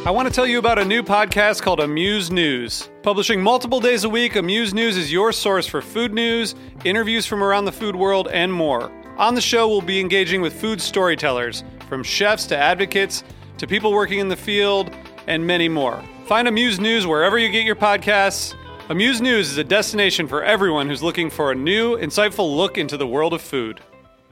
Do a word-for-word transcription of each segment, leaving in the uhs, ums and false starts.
I want to tell you about a new podcast called Amuse News. Publishing multiple days a week, Amuse News is your source for food news, interviews from around the food world, and more. On the show, we'll be engaging with food storytellers, from chefs to advocates to people working in the field, and many more. Find Amuse News wherever you get your podcasts. Amuse News is a destination for everyone who's looking for a new, insightful look into the world of food.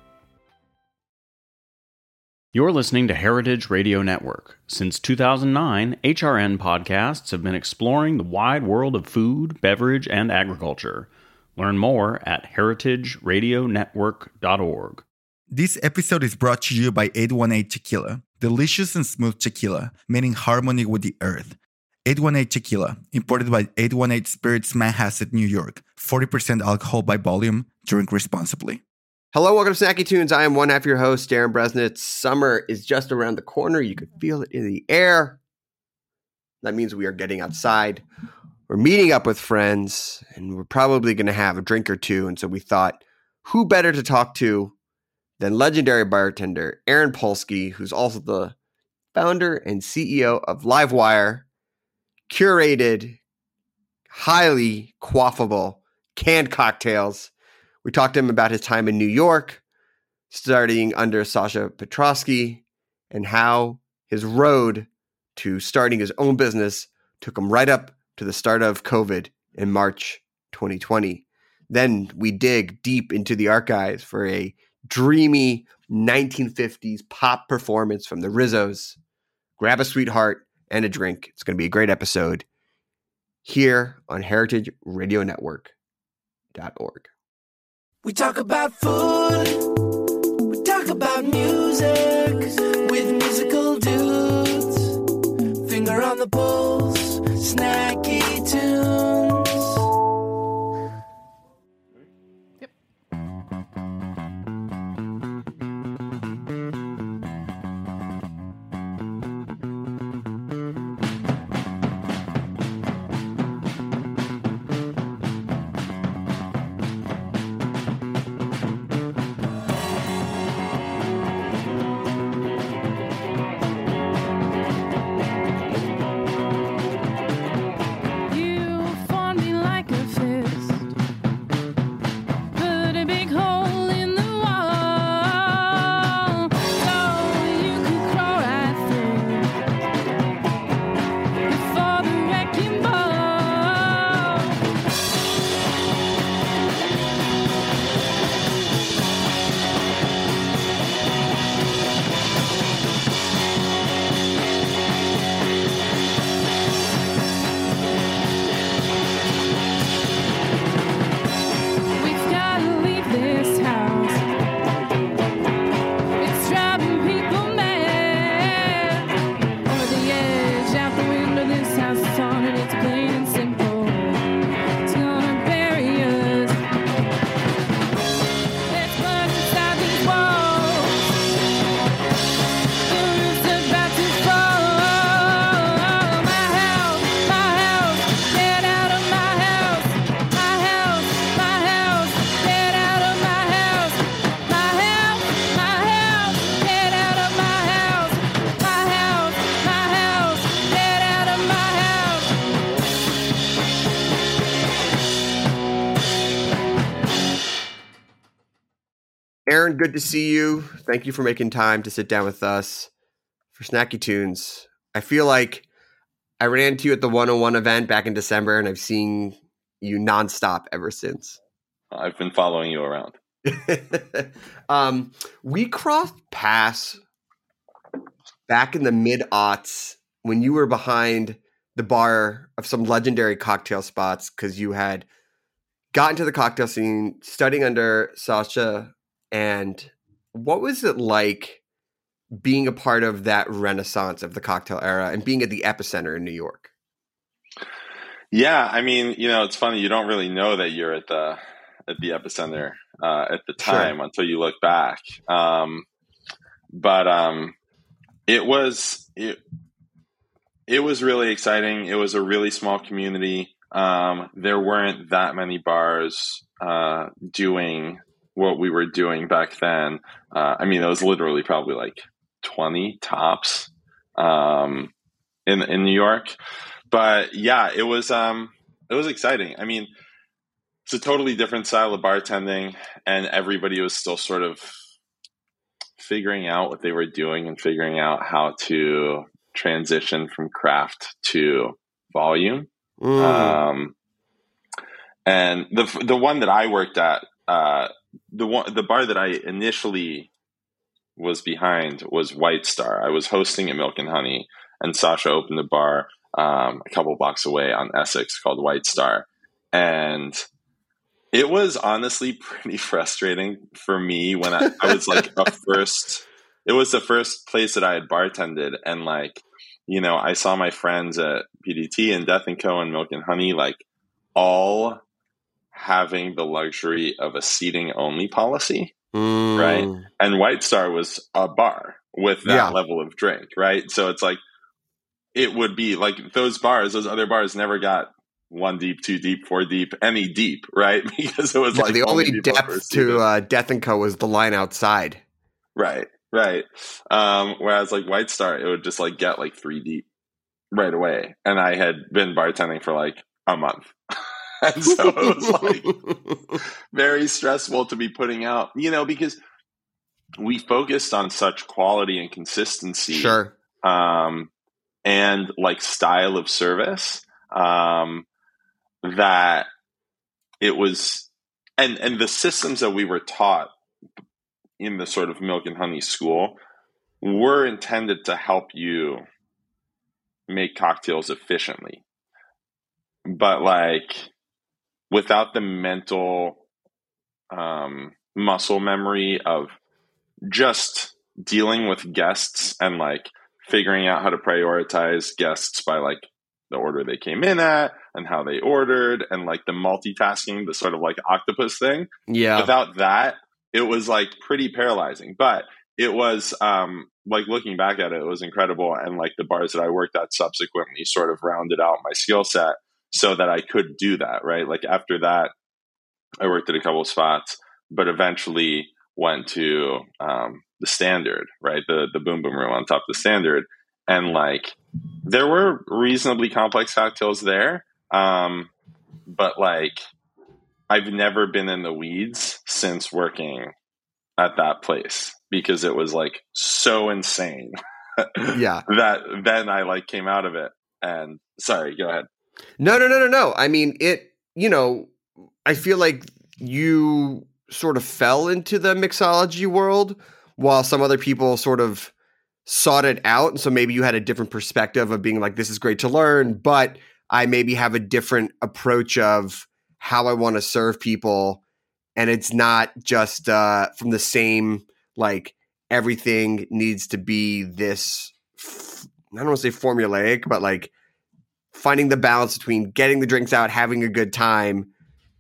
You're listening to Heritage Radio Network. Since two thousand nine, H R N podcasts have been exploring the wide world of food, beverage, and agriculture. Learn more at heritage radio network dot org. This episode is brought to you by eight one eight Tequila. Delicious and smooth tequila, made in harmony with the earth. eight one eight Tequila, imported by eight one eight Spirits Manhasset, New York. forty percent alcohol by volume. Drink responsibly. Hello, welcome to Snacky Tunes. I am one half your host, Darren Bresnitz. Summer is just around the corner. You can feel it in the air. That means we are getting outside. We're meeting up with friends, and we're probably going to have a drink or two. And so we thought, who better to talk to than legendary bartender Aaron Polsky, who's also the founder and C E O of Livewire, curated, highly quaffable canned cocktails. We talked to him about his time in New York, starting under Sasha Petrosky, and how his road to starting his own business took him right up to the start of COVID in March twenty twenty. Then we dig deep into the archives for a dreamy nineteen fifties pop performance from the Rizzos. Grab a sweetheart and a drink. It's going to be a great episode here on heritage radio network dot org. We talk about food, we talk about music, with musical dudes, finger on the pulse, snacky tunes. Aaron, good to see you. Thank you for making time to sit down with us for Snacky Tunes. I feel like I ran into you at the one oh one event back in December, and I've seen you nonstop ever since. I've been following you around. um, we crossed paths back in the mid-aughts when you were behind the bar of some legendary cocktail spots because you had gotten to the cocktail scene studying under Sasha. And what was it like being a part of that renaissance of the cocktail era and being at the epicenter in New York? Yeah, I mean, you know, it's funny. You don't really know that you're at the at the epicenter uh, at the time sure. until you look back. Um, but um, it was it it was really exciting. It was a really small community. Um, there weren't that many bars uh, doing what we were doing back then. Uh, I mean, it was literally probably like twenty tops. Um, in in New York. But yeah, it was um it was exciting. I mean, it's a totally different style of bartending, and everybody was still sort of figuring out what they were doing and figuring out how to transition from craft to volume. Mm. Um, and the the one that I worked at, uh, the one the bar that I initially was behind was White Star. I was hosting at Milk and Honey, and Sasha opened a bar um, a couple blocks away on Essex called White Star, and it was honestly pretty frustrating for me when I, I was like a first. It was the first place that I had bartended, and like, you know, I saw my friends at P D T and Death and Co and Milk and Honey, like all having the luxury of a seating only policy, Mm. right? And White Star was a bar with that Yeah. level of drink, right? So it's like it would be like those bars, those other bars never got one deep, two deep, four deep, any deep, right? Because it was Yeah, like the only people were depth seated. to uh, Death and Co was the line outside. Right, right. Um, whereas like White Star, it would just like get like three deep right away. And I had been bartending for like a month. And so it was like very stressful to be putting out, you know, because we focused on such quality and consistency. Sure. Um, and like style of service, um, that it was, and, and the systems that we were taught in the sort of Milk and Honey school were intended to help you make cocktails efficiently. But like without the mental um, muscle memory of just dealing with guests and like figuring out how to prioritize guests by like the order they came in at and how they ordered and like the multitasking, the sort of like octopus thing. Yeah. Without that, it was like pretty paralyzing, but it was um, like looking back at it, it was incredible. And like the bars that I worked at subsequently sort of rounded out my skill set so that I could do that, right? Like after that, I worked at a couple of spots, but eventually went to um, the Standard, right? The the Boom Boom Room on top of the Standard. And like there were reasonably complex cocktails there, um, but like I've never been in the weeds since working at that place because it was like so insane. Yeah. That then I like came out of it and sorry, go ahead. No, no, no, no, no. I mean, it, you know, I feel like you sort of fell into the mixology world while some other people sort of sought it out. And so maybe you had a different perspective of being like, this is great to learn, but I maybe have a different approach of how I want to serve people. And it's not just uh, from the same, like everything needs to be this, f- I don't want to say formulaic, but like finding the balance between getting the drinks out, having a good time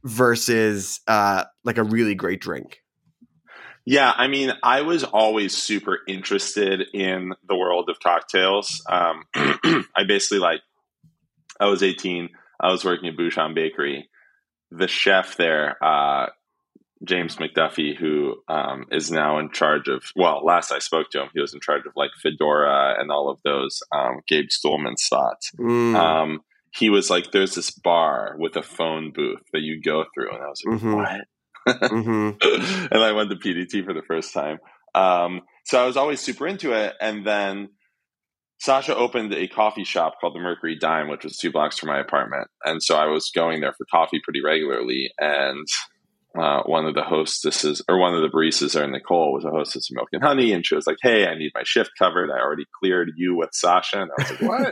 versus uh, like a really great drink. Yeah, I mean, I was always super interested in the world of cocktails. Um, I basically like, I was eighteen. I was working at Bouchon Bakery. The chef there, uh, James McDuffie, who um, is now in charge of, well, last I spoke to him, he was in charge of like Fedora and all of those um, Gabe Stuhlman spots. Mm. Um, he was like, there's this bar with a phone booth that you go through. And I was like, Mhm. what? Mm-hmm. And I went to P D T for the first time. Um, so I was always super into it. And then Sasha opened a coffee shop called the Mercury Dime, which was two blocks from my apartment. And so I was going there for coffee pretty regularly. And uh, one of the hostesses, or one of the baristas there, Nicole, was a hostess of Milk and Honey. And she was like, hey, I need my shift covered. I already cleared you with Sasha. And I was like, what?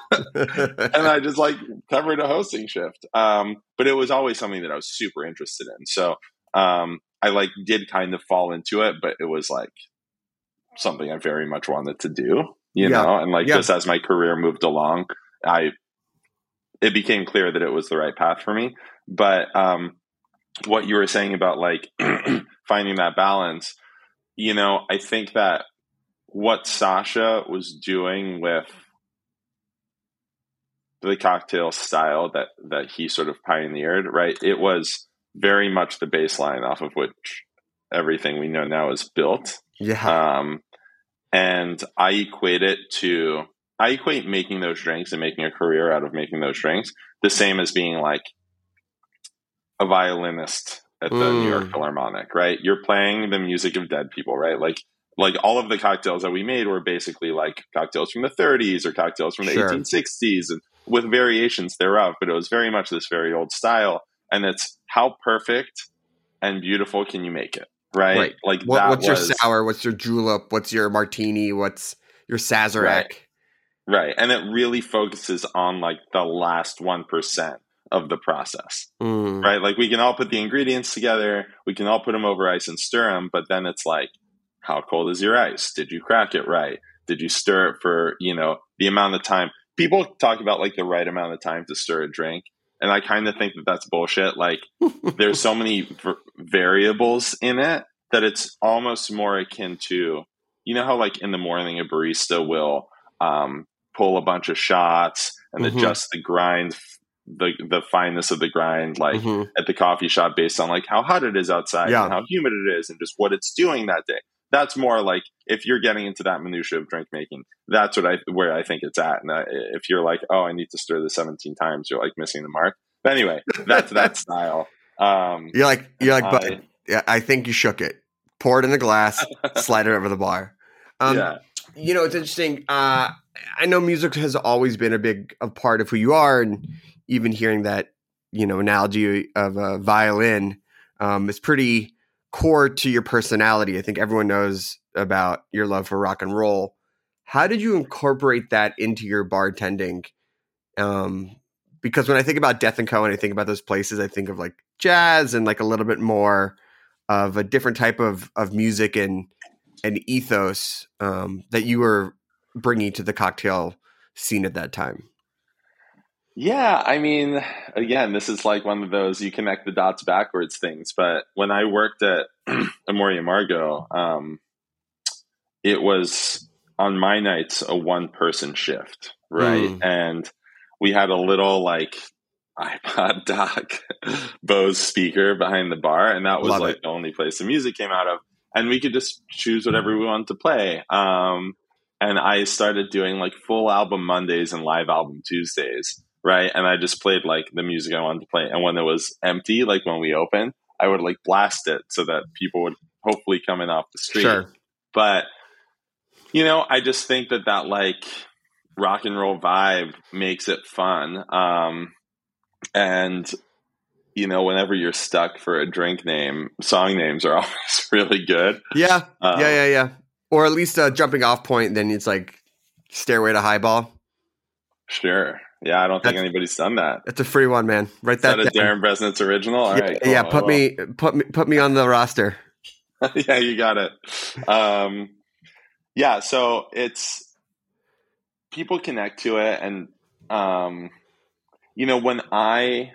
And I just like covered a hosting shift. Um, but it was always something that I was super interested in. So um, I like did kind of fall into it, but it was like something I very much wanted to do, you Yeah. know, and like Yeah. just as my career moved along, I, it became clear that it was the right path for me. But um, what you were saying about like finding that balance, you know, I think that what Sasha was doing with the cocktail style that, that he sort of pioneered, right? It was very much the baseline off of which everything we know now is built. Yeah. Um, and I equate it to I equate making those drinks and making a career out of making those drinks the same as being like a violinist at the Mm. New York Philharmonic, right? You're playing the music of dead people, right? Like, like all of the cocktails that we made were basically like cocktails from the thirties or cocktails from the Sure. eighteen sixties and with variations thereof, but it was very much this very old style. And it's how perfect and beautiful can you make it, right? Right. Like What, that what's was, your sour? What's your julep? What's your martini? What's your Sazerac? Right. Right. And it really focuses on like the last one percent of the process, Mm. right? Like we can all put the ingredients together. We can all put them over ice and stir them. But then it's like, how cold is your ice? Did you crack it right? Did you stir it for, you know, the amount of time? People talk about like the right amount of time to stir a drink. And I kind of think that that's bullshit. Like there's so many v- variables in it that it's almost more akin to, you know how like in the morning a barista will um, pull a bunch of shots and Mhm. adjust the grind, the the fineness of the grind, like Mhm. at the coffee shop based on like how hot it is outside Yeah. and how humid it is and just what it's doing that day. That's more like if you're getting into that minutia of drink making, that's what I where I think it's at. And uh, if you're like, oh, I need to stir this seventeen times, you're like missing the mark. But anyway, that's that style. Um, You're like, you're like, I- but yeah, I think you shook it. Pour it in a glass, slide it over the bar. Um, yeah. You know, it's interesting. Uh, I know music has always been a big a part of who you are, and even hearing that, you know, analogy of a violin um, is pretty core to your personality. I think everyone knows about your love for rock and roll. How did you incorporate that into your bartending? Um, because when I think about Death and Co. and I think about those places, I think of like jazz and like a little bit more of a different type of of music and and ethos um, that you were bringing to the cocktail scene at that time. Yeah, I mean, again, this is like one of those you connect the dots backwards things. But when I worked at Amoria Margot, um, it was on my nights a one person shift, right? Mm. And we had a little like iPod dock Bose speaker behind the bar, and that was Love like it. the only place the music came out of. And we could just choose whatever we wanted to play. Um, and I started doing like full album Mondays and live album Tuesdays, right? And I just played like the music I wanted to play. And when it was empty, like when we opened, I would like blast it so that people would hopefully come in off the street. Sure. But, you know, I just think that that like rock and roll vibe makes it fun. Um, and, you know, whenever you're stuck for a drink name, song names are always really good. Yeah. Um, yeah. Yeah. Yeah. Or at least a jumping off point. Then it's like Stairway to Highball. Sure. Yeah, I don't think That's- anybody's done that. That's a free one, man. Write Is that, that a down. Darren Bresnitz original? All yeah, right, cool. yeah. I Put will. me, put me, put me on the roster. Yeah, you got it. Um, yeah, so it's people connect to it, and um, you know, when I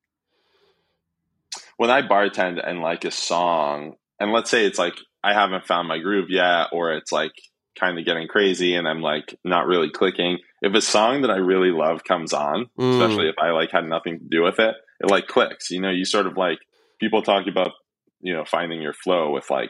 when I bartend and like a song, and let's say it's like I haven't found my groove yet, or it's like kind of getting crazy, and I'm like not really clicking. If a song that I really love comes on, Mm. especially if I like had nothing to do with it, it like clicks. You know, you sort of like people talk about, you know, finding your flow with like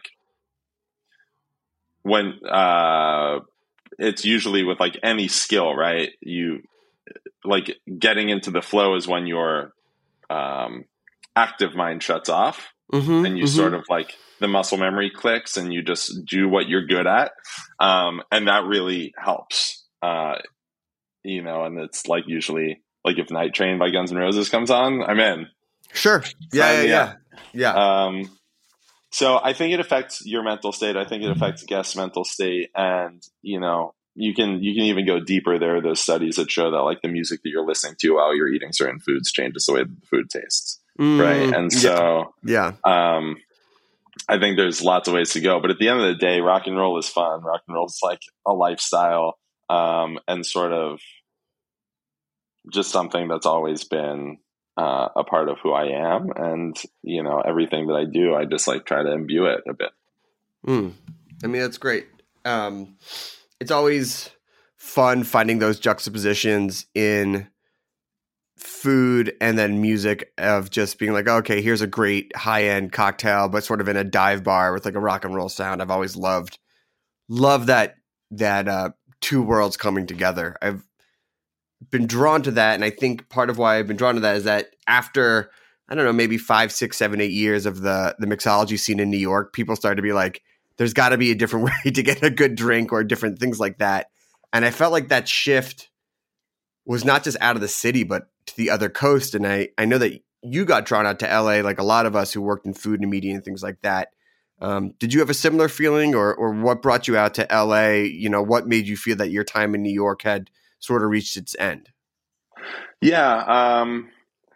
when uh it's usually with like any skill, right? You like getting into the flow is when your um active mind shuts off Mm-hmm, and you sort of like the muscle memory clicks and you just do what you're good at. Um and that really helps. Uh you know, and it's like usually like if Night Train by Guns N' Roses comes on, I'm in. Sure. Yeah. Yeah. Sign me Yeah. up. Yeah. Um, so I think it affects your mental state. I think it affects guests' mental state, and you know, you can you can even go deeper. There are those studies that show that like the music that you're listening to while you're eating certain foods changes the way the food tastes, Mm, right? And so, yeah. um, I think there's lots of ways to go. But at the end of the day, rock and roll is fun. Rock and roll is like a lifestyle, um, and sort of just something that's always been uh, a part of who I am. And, you know, everything that I do, I just like try to imbue it a bit. Mm. I mean, that's great. Um, it's always fun finding those juxtapositions in food and then music of just being like, okay, here's a great high end cocktail, but sort of in a dive bar with like a rock and roll sound. I've always loved, love that, that, uh, two worlds coming together. I've been drawn to that. And I think part of why I've been drawn to that is that after, I don't know, maybe five, six, seven, eight years of the, the mixology scene in New York, people started to be like, there's got to be a different way to get a good drink or different things like that. And I felt like that shift was not just out of the city, but to the other coast. And I, I know that you got drawn out to L A, like a lot of us who worked in food and media and things like that. Um, did you have a similar feeling, or or what brought you out to L A? You know, what made you feel that your time in New York had sort of reached its end? Yeah. Um,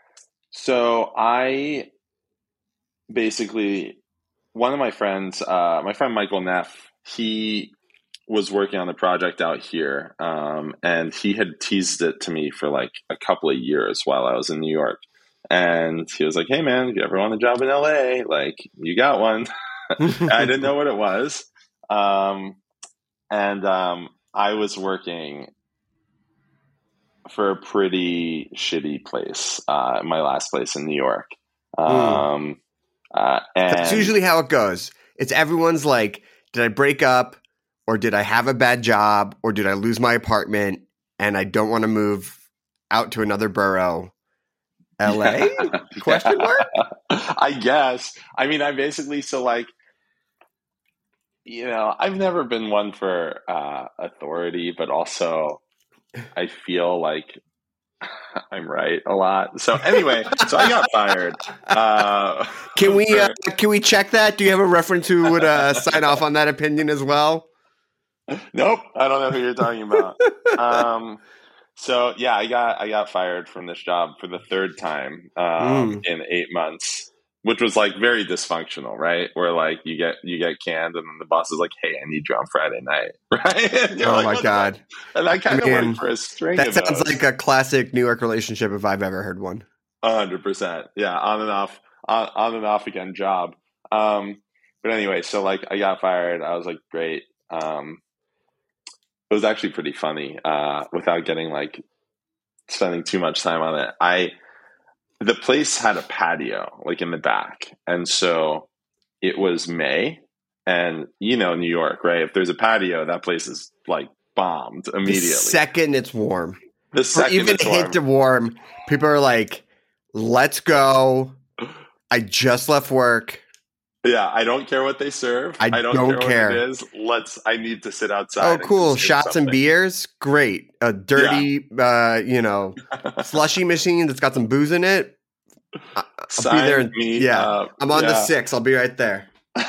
so I basically, one of my friends, uh, my friend Michael Neff, he was working on the project out here. Um, and he had teased it to me for like a couple of years while I was in New York. And he was like, hey man, if you ever want a job in L A, like you got one. I didn't know what it was. Um, and um, I was working for a pretty shitty place, uh, my last place in New York. Um, mm. uh, and That's usually how it goes. It's everyone's like, did I break up, or did I have a bad job, or did I lose my apartment and I don't want to move out to another borough? L A? Yeah. Question mark? I guess. I mean, I basically, so like, you know, I've never been one for uh, authority, but also I feel like I'm right a lot. So anyway, so I got fired. Uh, can we for... uh, can we check that? Do you have a reference who would uh, sign off on that opinion as well? Nope, I don't know who you're talking about. Um, so yeah, I got I got fired from this job for the third time um, mm. in eight months. Which was like very dysfunctional, right? Where like you get you get canned, and then the boss is like, "Hey, I need you on Friday night," right? Oh like, my god! And I kind of I mean, worked for a string. That of sounds those. like a classic New York relationship if I've ever heard one. A hundred percent, yeah, on and off, on, on and off again job. Um, but anyway, so like I got fired. I was like, great. Um, it was actually pretty funny. Uh, without getting like spending too much time on it, I. The place had a patio, like in the back. And so it was May. And, you know, New York, right? If there's a patio, that place is like bombed immediately. The second it's warm. The second or even it's a warm. hint of warm, people are like, let's go. I just left work. Yeah, I don't care what they serve. I, I don't, don't care, care what it is. Let's. I need to sit outside. Oh, cool. Shots something. and beers? Great. A dirty, yeah. uh, you know, slushy machine that's got some booze in it. I'll Sign be there. Me yeah. up. I'm on yeah. the six. I'll be right there.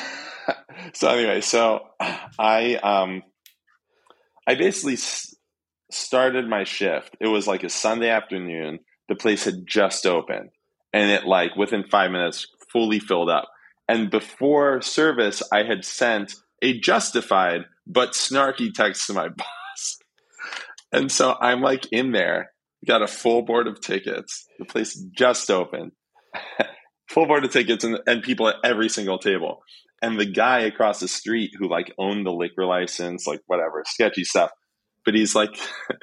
So anyway, so I, um, I basically s- started my shift. It was like a Sunday afternoon. The place had just opened, and it like within five minutes fully filled up. And before service, I had sent a justified but snarky text to my boss. And so I'm like in there, got a full board of tickets. The place just opened, full board of tickets and, and people at every single table. And the guy across the street who like owned the liquor license, like whatever, sketchy stuff. But he's like,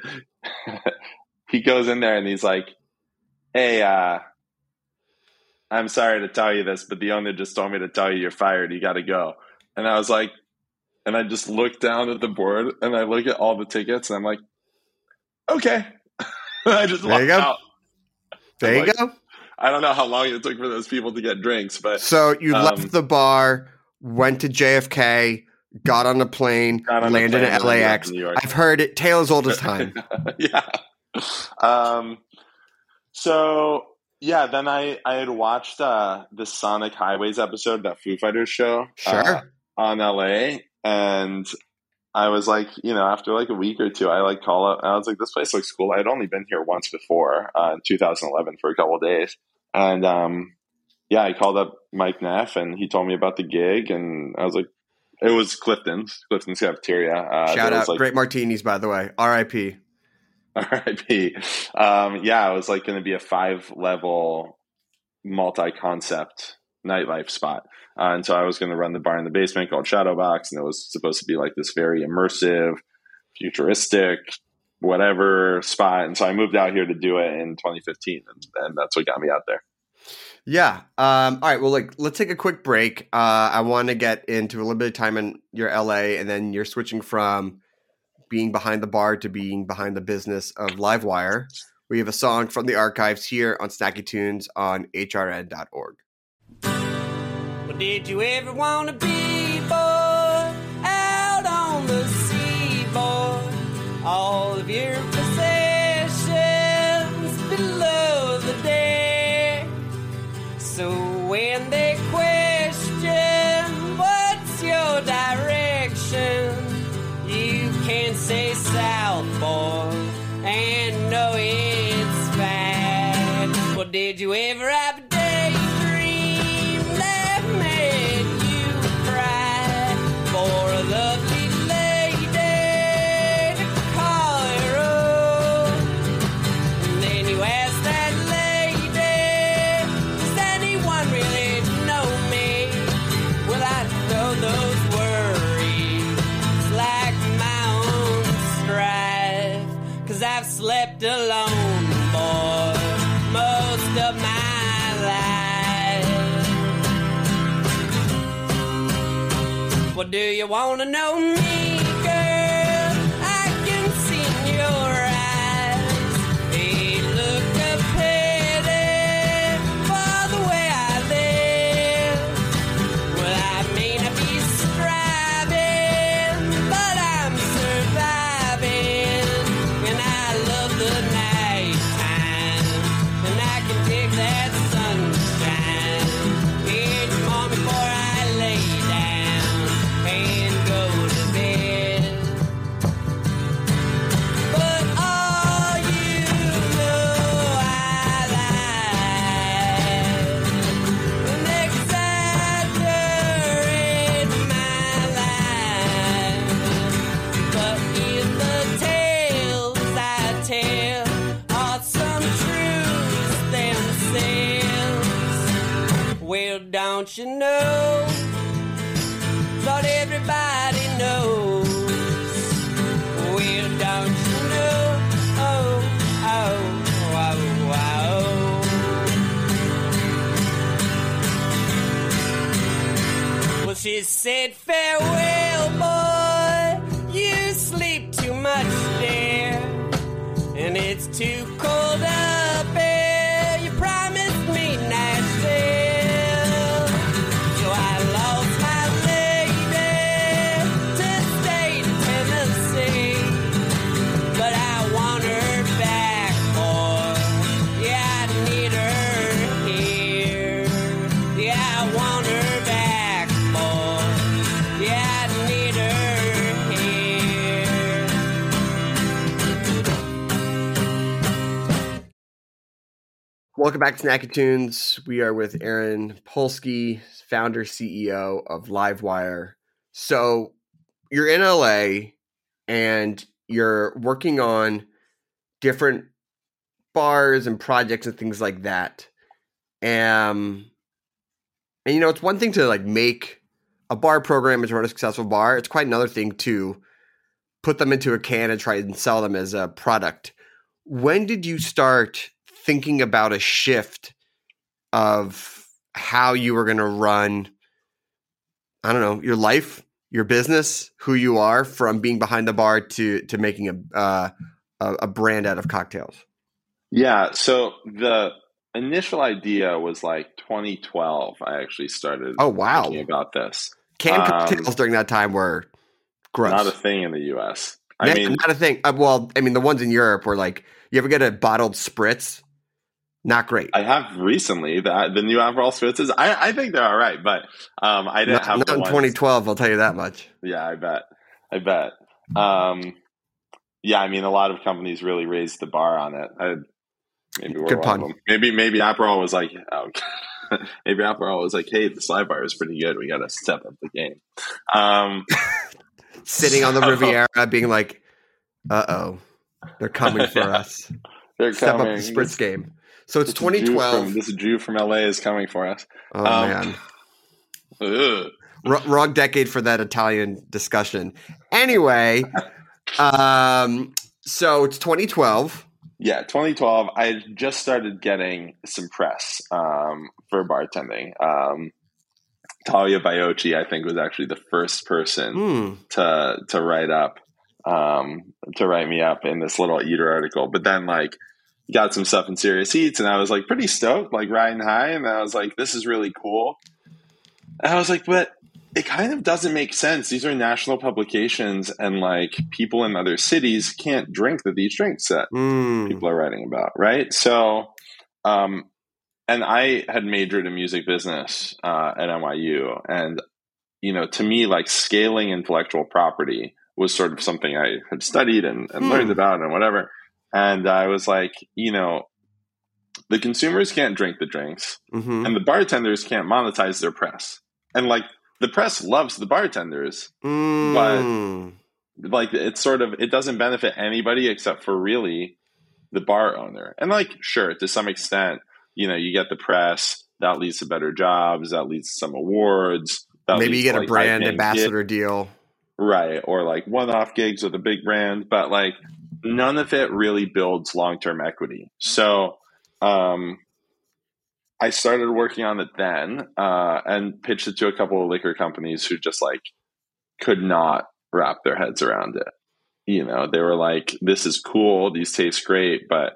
he goes in there and he's like, hey, uh, I'm sorry to tell you this, but the owner just told me to tell you you're fired. You got to go. And I was like, and I just looked down at the board and I look at all the tickets and I'm like, okay. I just there walked you go. out. There I'm you like, go. I don't know how long it took for those people to get drinks, but so you um, left the bar, went to J F K, got on a plane, on landed plane in L A X. I've heard it. Tale as old as time. yeah. Um. So yeah, then I I had watched uh, the Sonic Highways episode, that Foo Fighters show, sure, uh, on L A, and I was like, you know, after like a week or two, I like call up and I was like, this place looks cool. I had only been here once before uh, in two thousand eleven for a couple of days. And um, yeah, I called up Mike Neff and he told me about the gig. And I was like, it was Clifton's, Clifton's Cafeteria. Uh, Shout out. Like, great martinis, by the way. R I P R I P Um, yeah, it was like going to be a five level multi-concept nightlife spot. Uh, and so I was going to run the bar in the basement called Shadowbox, and it was supposed to be like this very immersive, futuristic, whatever spot. And so I moved out here to do it in twenty fifteen, and, and that's what got me out there. Yeah. Um, all right. Well, like, let's take a quick break. Uh, I want to get into a little bit of time in your L A, and then you're switching from being behind the bar to being behind the business of Livewire. We have a song from the archives here on Snacky Tunes on H R N dot org. Well, did you ever want to be, boy, out on the seaboard? All of your possessions below the deck. So when they question what's your direction, you can say south, boy, and know it's fine. Well, did you ever have a daydream that made you cry for a lovely lady to call your own? And then you ask that lady, does anyone really know me? Well, I know those worries like my own strife, 'cause I've slept alone, boy, most of my life. Well, do you want to know me, girl? I can see in your eyes a look of pity for the way I live. Well, I may not be striving, but I'm surviving, and I love the nighttime, and I can take that sunshine each morning before I lay down and go to bed. But all you know I like and exaggerate my life. But if the tales I tell are some truths themselves, well, don't you know? Thought everybody knows. Well, don't you know? Oh, oh, oh, oh. Well, she said, farewell, boy. You sleep too much there, and it's too cold up here. You promised me Nashville, so I lost my lady to stay to Tennessee. But I want her back, boy. Yeah, I need her here. Yeah, I want her back, boy. Yeah, I need her here. Welcome back to Snacky Tunes. We are with Aaron Polsky, founder, C E O of Livewire. So you're in L A and you're working on different bars and projects and things like that. Um, and you know, it's one thing to like make a bar program and to run a successful bar. It's quite another thing to put them into a can and try and sell them as a product. When did you start thinking about a shift of how you were going to run, I don't know, your life, your business, who you are, from being behind the bar to to making a uh, a, a brand out of cocktails? Yeah. So the initial idea was like twenty twelve. I actually started Oh, wow. thinking about this. Canned Um, cocktails during that time were gross. Not a thing in the U S. I not, mean, not a thing. Uh, well, I mean, the ones in Europe were like, you ever get a bottled spritz? Not great. I have recently the the new Aperol Spritzes. I, I think they're all right, but um, I didn't not have not the in ones. twenty twelve, I'll tell you that much. Yeah, I bet. I bet. Um, yeah, I mean, a lot of companies really raised the bar on it. I, maybe we're Good one pun. of them. Maybe maybe Aperol was like, oh, maybe Aperol was like, hey, the slide bar is pretty good. We got to step up the game. Um, Sitting on the so- Riviera being like, uh-oh, they're coming for us. They're Step coming. up the spritz This- game. So it's this Jew twenty twelve. From, this Jew from L A is coming for us. Oh, Um, man. Ugh. R- wrong decade for that Italian discussion. Anyway, um, so it's twenty twelve. Yeah, twenty twelve. I had just started getting some press um, for bartending. Um, Talia Baiocchi, I think, was actually the first person Hmm. to to write up um, to write me up in this little Eater article. But then like got some stuff in Serious Eats, and I was like pretty stoked, like riding high. And I was like, this is really cool. And I was like, but it kind of doesn't make sense. These are national publications, and like people in other cities can't drink the, these drinks that Mm. people are writing about, right? So, um, and I had majored in music business uh, at N Y U, and you know, to me, like scaling intellectual property was sort of something I had studied and, and Hmm. learned about and whatever. And I was like, you know, the consumers can't drink the drinks, Mm-hmm. and the bartenders can't monetize their press. And like the press loves the bartenders, Mm. like it's sort of, it doesn't benefit anybody except for really the bar owner. And like, sure, to some extent, you know, you get the press, that leads to better jobs, that leads to some awards. That Maybe you leads get to, a like, brand high-paying ambassador deal. gigs. Right. Or like one-off gigs with a big brand, but like none of it really builds long-term equity. So, um, I started working on it then, uh, and pitched it to a couple of liquor companies who just like could not wrap their heads around it. You know, they were like, this is cool, these taste great, but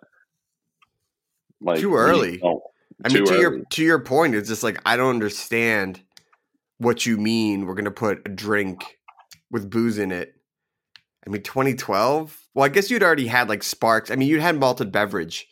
like Too we early. don't- I mean, too to your early. to your point, it's just like I don't understand what you mean. We're gonna put a drink with booze in it. I mean, twenty twelve. Well, I guess you'd already had like Sparks. I mean, you'd had malted beverage.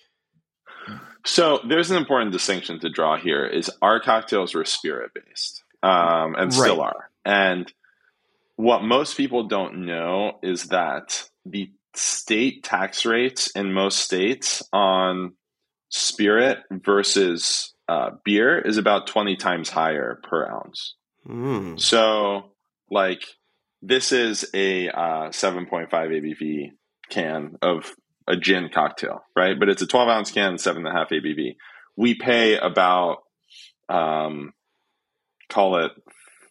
So there's an important distinction to draw here is our cocktails were spirit based, um, and still Right. are. And what most people don't know is that the state tax rates in most states on spirit versus uh, beer is about twenty times higher per ounce. Mm. So like this is a uh, seven point five A B V can of a gin cocktail, right? But it's a twelve ounce can, seven and a half A B V. We pay about, um, call it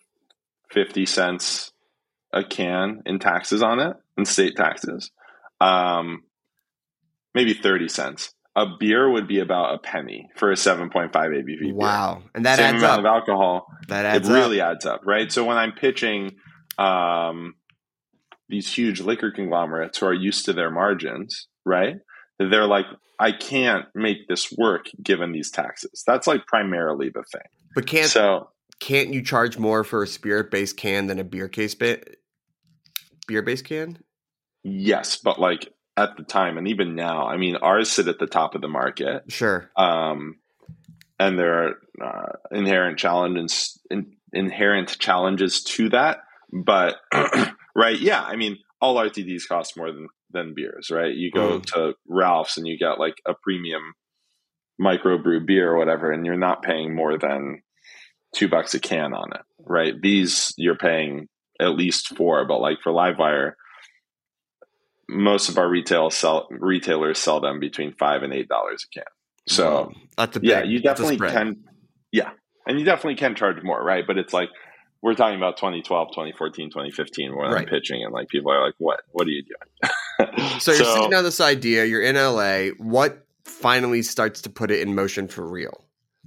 fifty cents a can in taxes on it, in state taxes. Um, maybe thirty cents. A beer would be about a penny for a seven point five A B V beer. Wow, and that Same adds amount up. of alcohol. That It adds really up. adds up, right? So when I'm pitching um, these huge liquor conglomerates who are used to their margins, right? They're like, I can't make this work given these taxes. That's like primarily the thing. But can't So can't you charge more for a spirit based can than a beer case ba- beer based can? yes, but like at the time and even now, I mean, ours sit at the top of the market. Sure. Um, and there are uh, inherent challenges in, inherent challenges to that. But right, yeah, I mean, all R T Ds cost more than than beers, right? You go Mm. to Ralph's and you get like a premium microbrew beer or whatever, and you're not paying more than two bucks a can on it, right? These you're paying at least four, but like for Livewire, most of our retail sell retailers sell them between five and eight dollars a can. So Wow. That's a big, yeah, you that's a definitely spread. can. Yeah. And you definitely can charge more, right? But it's like, we're talking about twenty twelve, twenty fourteen, twenty fifteen when Right. I'm pitching, and like people are like, what, what are you doing? So you're sitting on this idea, you're in L A. What finally starts to put it in motion for real?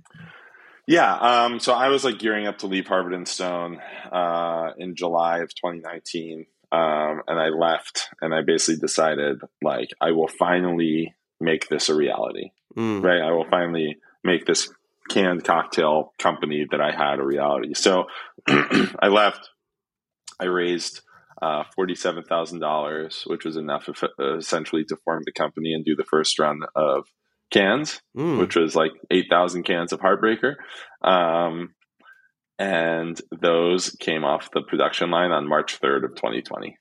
yeah. Um, so I was like gearing up to leave Harvard and Stone uh, in July of twenty nineteen. Um, and I left and I basically decided like, I will finally make this a reality. Mm. Right? I will finally make this canned cocktail company that I had a reality. So I left. I raised uh, forty-seven thousand dollars, which was enough if, uh, essentially to form the company and do the first run of cans, Mm. which was like eight thousand cans of Heartbreaker. Um, and those came off the production line on March third of twenty twenty.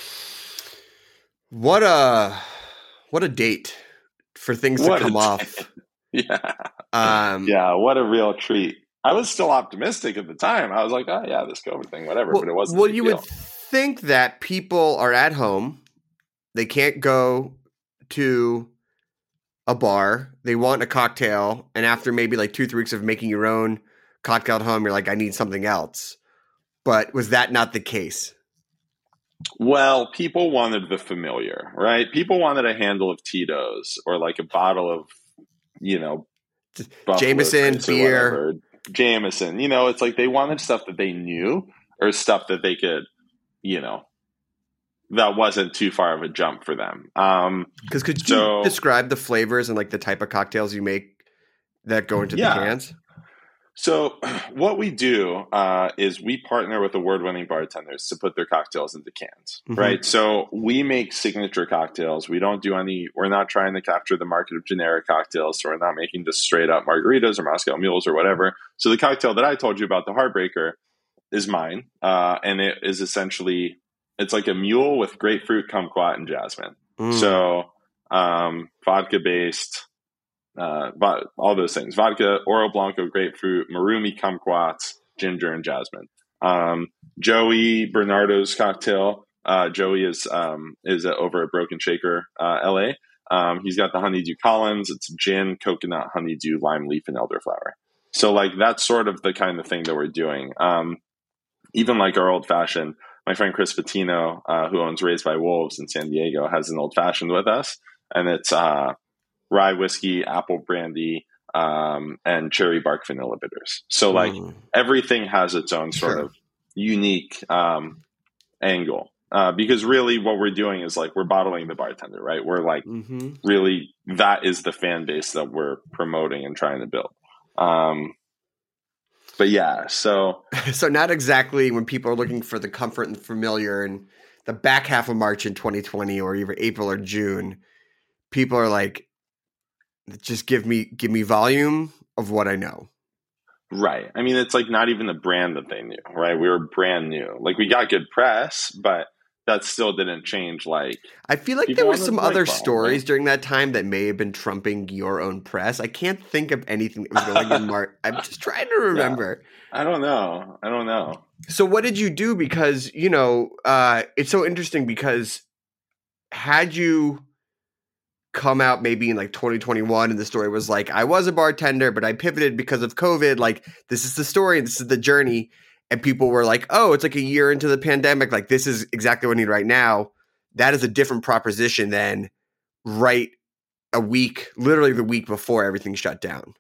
What a what a date for things to What a come day. off. Yeah. Um, Yeah. What a real treat. I was still optimistic at the time. I was like, oh, yeah, this COVID thing, whatever. Well, but it wasn't. a well big you deal. would think that people are at home. They can't go to a bar. They want a cocktail. And after maybe like two, three weeks of making your own cocktail at home, you're like, I need something else. But was that not the case? Well, people wanted the familiar, right? People wanted a handle of Tito's or like a bottle of, you know, Buffalo Jameson, Trace or beer. whatever. Jameson. You know, it's like they wanted stuff that they knew or stuff that they could, you know, that wasn't too far of a jump for them. Um, Because could so- you describe the flavors and like the type of cocktails you make that go into Yeah. the cans? So what we do uh, is we partner with award-winning bartenders to put their cocktails into cans, Mhm. right? So we make signature cocktails. We don't do any, we're not trying to capture the market of generic cocktails. So we're not making just straight up margaritas or Moscow mules or whatever. So the cocktail that I told you about, the Heartbreaker, is mine. Uh, and it is essentially, it's like a mule with grapefruit, kumquat, and jasmine. Mm. So um, vodka-based, Uh, vo- all those things: vodka, Oro Blanco, grapefruit, marumi, kumquats, ginger, and jasmine. Um, Joey Bernardo's cocktail. Uh, Joey is um, is over at Broken Shaker, uh, L A. Um, he's got the Honeydew Collins. It's gin, coconut, honeydew, lime leaf, and elderflower. So, like, that's sort of the kind of thing that we're doing. Um, even like our old fashioned. My friend Chris Patino, uh, who owns Raised by Wolves in San Diego, has an old fashioned with us, and it's uh, rye whiskey, apple brandy, um, and cherry bark vanilla bitters. So like Mm. everything has its own sort Sure. of unique um, angle. Uh, because really what we're doing is like we're bottling the bartender, right? We're like Mm-hmm. really that is the fan base that we're promoting and trying to build. Um, but yeah, so So not exactly when people are looking for the comfort and familiar in the back half of March in twenty twenty or even April or June, people are like, just give me give me volume of what I know. right. I mean, it's like not even the brand that they knew, right? We were brand new. Like we got good press, but that still didn't change. Like I feel like People there were wanted some to other like Bob, stories right? during that time that may have been trumping your own press. I can't think of anything that was going in March. I'm just trying to remember. I don't know. I don't know. So what did you do? Because, you know, uh, it's so interesting because had you come out maybe in like twenty twenty-one and the story was like, I was a bartender, but I pivoted because of COVID. Like, this is the story. This is the journey. And people were like, oh, it's like a year into the pandemic. Like, this is exactly what I need right now. That is a different proposition than right a week, literally the week before everything shut down.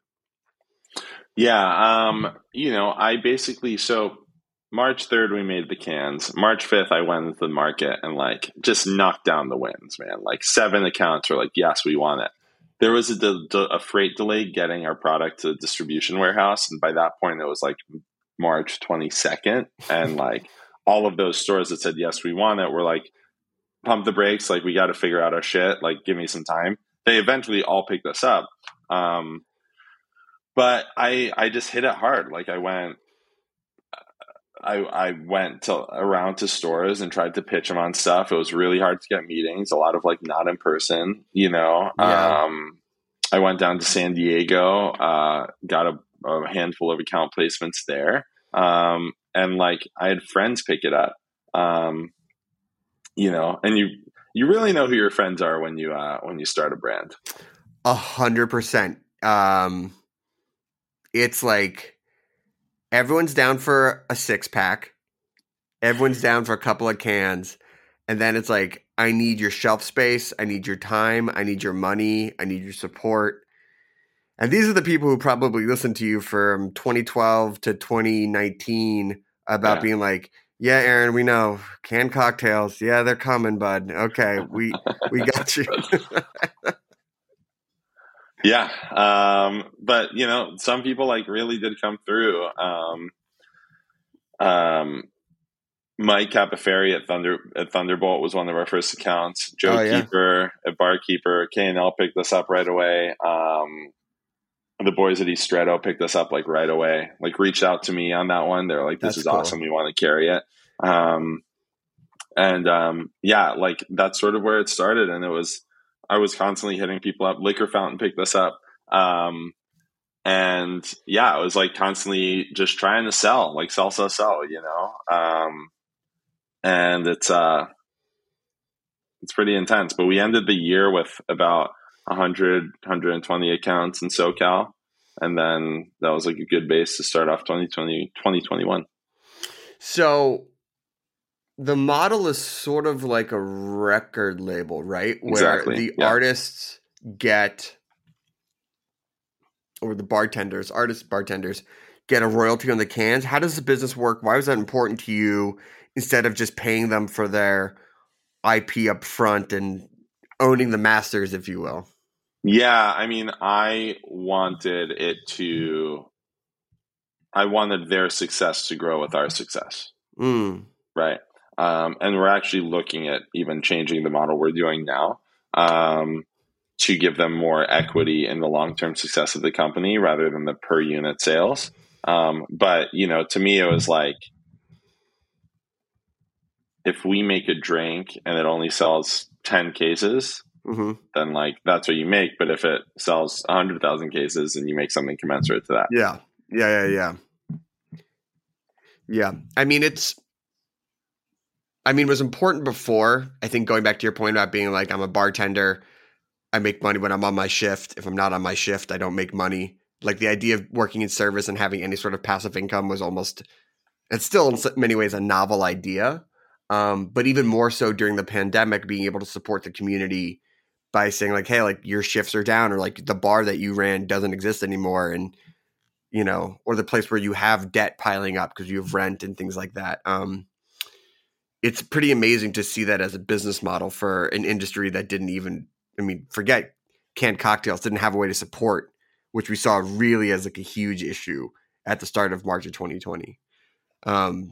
Yeah. Um, you know, I basically, so March third, we made the cans. March fifth, I went into the market and like just knocked down the wins, man. Like seven accounts were like, yes, we want it. There was a, de- de- a freight delay getting our product to the distribution warehouse. And by that point, it was like March twenty-second. And like all of those stores that said, yes, we want it, were like, pump the brakes. Like, we got to figure out our shit. Like, give me some time. They eventually all picked us up. Um, but I, I just hit it hard. Like I went, I, I went to around to stores and tried to pitch them on stuff. It was really hard to get meetings, a lot of like not in person, you know. Yeah. Um, I went down to San Diego, uh, got a, a handful of account placements there. Um, and like I had friends pick it up, um, you know, and you, you really know who your friends are when you, uh, when you start a brand. A hundred percent. Um, it's like everyone's down for a six pack. Everyone's down for a couple of cans. And then it's like, I need your shelf space. I need your time. I need your money. I need your support. And these are the people who probably listened to you from twenty twelve to twenty nineteen about Yeah. being like, yeah, Aaron, we know canned cocktails. Yeah, they're coming, bud. Okay. We, we got you. Yeah. Um, but you know, some people like really did come through. Um, um, Mike Capaferri at Thunder at Thunderbolt was one of our first accounts. Joe Oh, yeah. Keeper at Barkeeper, K and L picked us up right away. Um, the boys at Estretto picked us up like right away. Like reached out to me on that one. They're like, "This That's is cool. awesome. We want to carry it." Um, and um, yeah, like that's sort of where it started. And it was I was constantly hitting people up. Liquor Fountain picked us up. Um, and yeah, it was like constantly just trying to sell, like sell, sell, sell, you know? Um, and it's, uh, it's pretty intense, but we ended the year with about one hundred, one hundred twenty accounts in SoCal. And then that was like a good base to start off twenty twenty, twenty twenty-one. So the model is sort of like a record label, right? Where Exactly, the yeah. artists get, or the bartenders, artists, bartenders get a royalty on the cans. How does the business work? Why was that important to you instead of just paying them for their I P up front and owning the masters, if you will. Yeah, I mean, I wanted it to, I wanted their success to grow with our success, Mm. right? Um, and we're actually looking at even changing the model we're doing now um, to give them more equity in the long-term success of the company rather than the per unit sales. Um, but, you know, to me, it was like, if we make a drink and it only sells ten cases, hmm then like that's what you make. But if it sells one hundred thousand cases and you make something commensurate to that. Yeah. Yeah. Yeah. Yeah. Yeah. I mean, it's, I mean, it was important before. I think going back to your point about being like, I'm a bartender, I make money when I'm on my shift. If I'm not on my shift, I don't make money. Like the idea of working in service and having any sort of passive income was almost, it's still in so- many ways a novel idea. Um, but even more so during the pandemic, being able to support the community by saying like, hey, like your shifts are down, or like the bar that you ran doesn't exist anymore. And, you know, or the place where you have debt piling up because you have rent and things like that. Um, it's pretty amazing to see that as a business model for an industry that didn't even, I mean, forget canned cocktails, didn't have a way to support, which we saw really as like a huge issue at the start of March of twenty twenty. Um,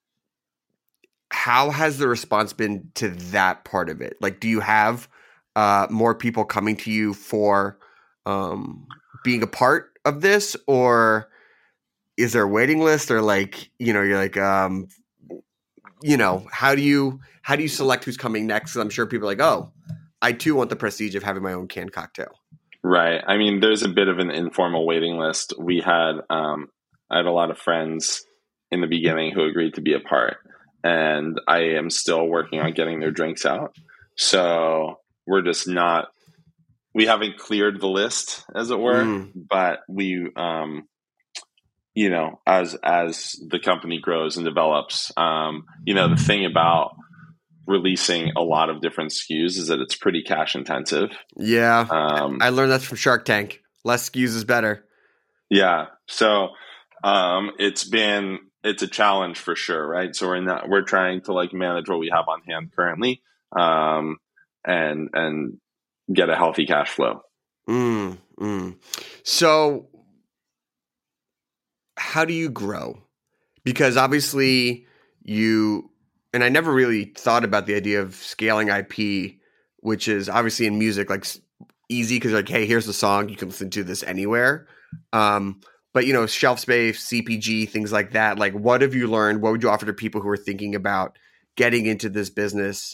how has the response been to that part of it? Like, do you have uh, more people coming to you for um, being a part of this, or is there a waiting list, or like, you know, you're like, um, you know, how do you, how do you select who's coming next? 'Cause I'm sure people are like, oh, I too want the prestige of having my own canned cocktail. Right. I mean, there's a bit of an informal waiting list. We had, um, I had a lot of friends in the beginning who agreed to be a part, and I am still working on getting their drinks out. So we're just not, we haven't cleared the list, as it were, Mm. but we, um, you know, as, as the company grows and develops, um, you know, the thing about releasing a lot of different S K Us is that it's pretty cash intensive. Yeah. Um, I learned that from Shark Tank. Less S K Us is better. Yeah. So um, it's been it's a challenge for sure, right? So we're not we're trying to like manage what we have on hand currently, um, and and get a healthy cash flow. Mm, mm. So how do you grow? Because obviously you, and I never really thought about the idea of scaling I P, which is obviously in music like s- easy because like, hey, here's the song, you can listen to this anywhere. Um, but you know, shelf space, C P G, things like that. Like, what have you learned? What would you offer to people who are thinking about getting into this business?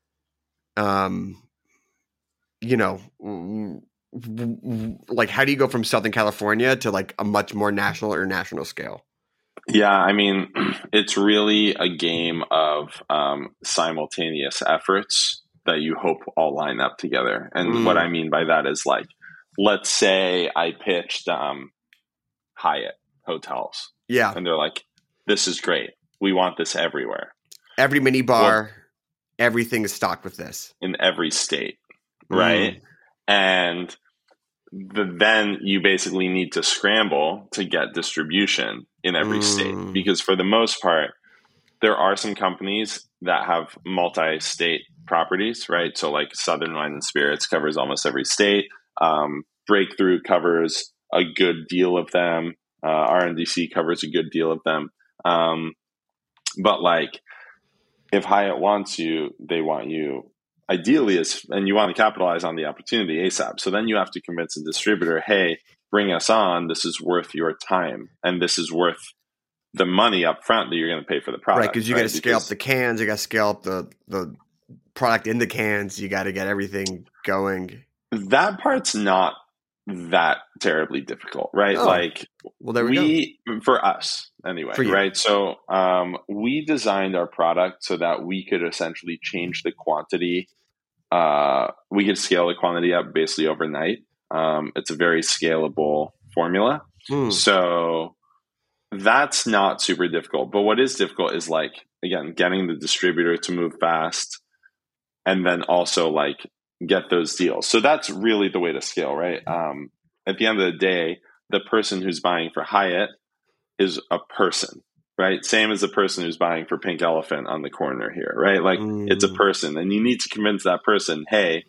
Um, you know, w- w- w- like how do you go from Southern California to like a much more national or national scale? Yeah, I mean, it's really a game of um, simultaneous efforts that you hope all line up together. And Mm. what I mean by that is like, let's say I pitched um, Hyatt hotels, Yeah. and they're like, "This is great. We want this everywhere Every mini bar, everything is stocked with this. in every state." Right. And the, then you basically need to scramble to get distribution in every Mm. state, because for the most part, there are some companies that have multi-state properties, right? So like Southern Wine and Spirits covers almost every state. Um, Breakthrough covers a good deal of them. Uh, R N D C covers a good deal of them. Um, but like, if Hyatt wants you, they want you ideally, as, and you want to capitalize on the opportunity ASAP. So then you have to convince a distributor, hey, bring us on. This is worth your time, and this is worth the money up front that you're going to pay for the product. Right, because you right? got to scale up Because the cans, you got to scale up the the product in the cans, you got to get everything going. that part's not that terribly difficult, right? Oh, Like Well, there we, we, for us anyway, For you. right? So um, we designed our product so that we could essentially change the quantity. Uh, we could scale the quantity up basically overnight. Um, it's a very scalable formula. go. Hmm. So that's not super difficult. But what is difficult is like, again, getting the distributor to move fast, and then also like get those deals. So that's really the way to scale, right? Um, at the end of the day, the person who's buying for Hyatt is a person. right? Same as the person who's buying for Pink Elephant on the corner here, right? Like Mm. it's a person, and you need to convince that person, hey,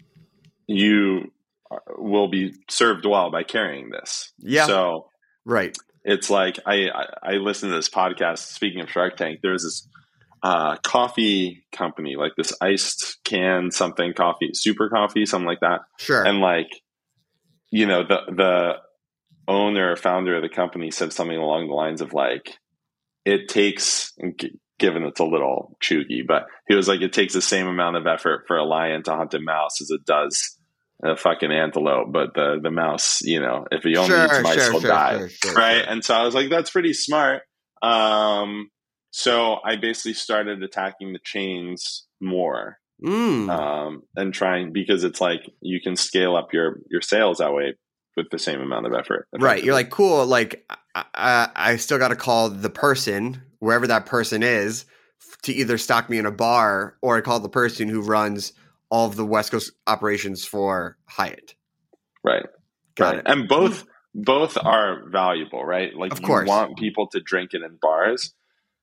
you will be served well by carrying this. Yeah. So Right. it's like I, I, I listen to this podcast. Speaking of Shark Tank, there's this uh, coffee company, like this iced can something coffee, super coffee, something like that. Sure. And like, you know, the the owner or founder of the company said something along the lines of like, it takes, given it's a little chuggy, but he was like, it takes the same amount of effort for a lion to hunt a mouse as it does a fucking antelope, but the the mouse, you know, if he only Sure, eats mice, sure, he'll sure, die, sure, sure, right? sure. And so I was like, that's pretty smart. Um, so I basically started attacking the chains more, Mm. um, and trying, because it's like you can scale up your your sales that way with the same amount of effort. Right. You're like, cool. Like, I, I, I still got to call the person, wherever that person is, to either stock me in a bar, or I call the person who runs all of the West Coast operations for Hyatt. right, Got right, it. and both both are valuable, right? Like Of you course. want people to drink it in bars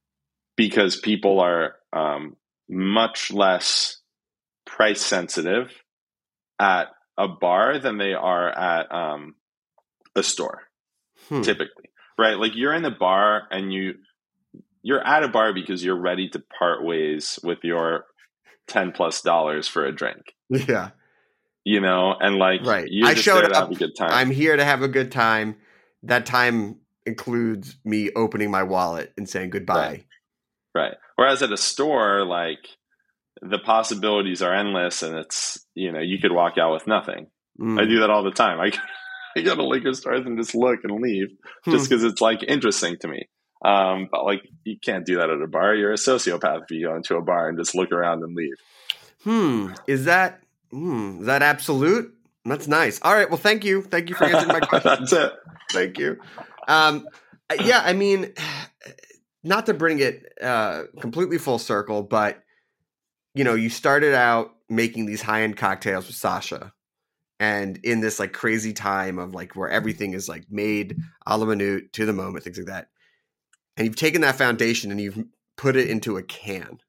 because people are um, much less price sensitive at a bar than they are at um, a store, Hmm. typically, right? Like you're in a bar and you you're at a bar because you're ready to part ways with your ten plus dollars for a drink, Yeah. you know, and like Right. you're I just showed there to up. have a good time. I'm here to have a good time. That time includes me opening my wallet and saying goodbye. Right. Right. Whereas at a store, like the possibilities are endless, and it's, you know, you could walk out with nothing. Mm. I do that all the time. I, I go to liquor stores and just look and leave just Hmm. because it's like interesting to me. Um, but like you can't do that at a bar. You're a sociopath if you go into a bar and just look around and leave. Hmm. Is that hmm, is that absolute? That's nice. All right. Well, thank you. Thank you for answering my question. That's it. Thank you. Um, yeah, I mean, not to bring it uh, completely full circle, but you know, you started out making these high-end cocktails with Sasha, and in this like crazy time of like where everything is like made a la minute to the moment, things like that. And you've taken that foundation and you've put it into a can.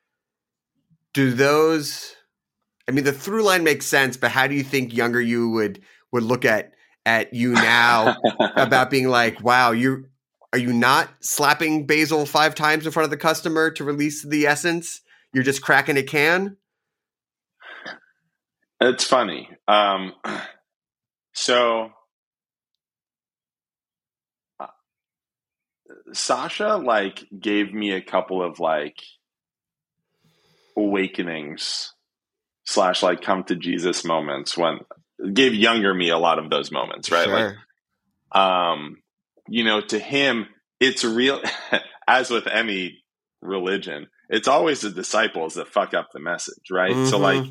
Do those? I mean, the through line makes sense, but how do you think younger you would would look at at you now about being like, wow, you are you not slapping basil five times in front of the customer to release the essence? You're just cracking a can? It's funny. Um, so uh, Sasha like gave me a couple of like awakenings slash like come to Jesus moments, when gave younger me a lot of those moments, right? Sure. Like, um, you know, to him, it's real, as with any religion, it's always the disciples that fuck up the message, right? Mm-hmm. So like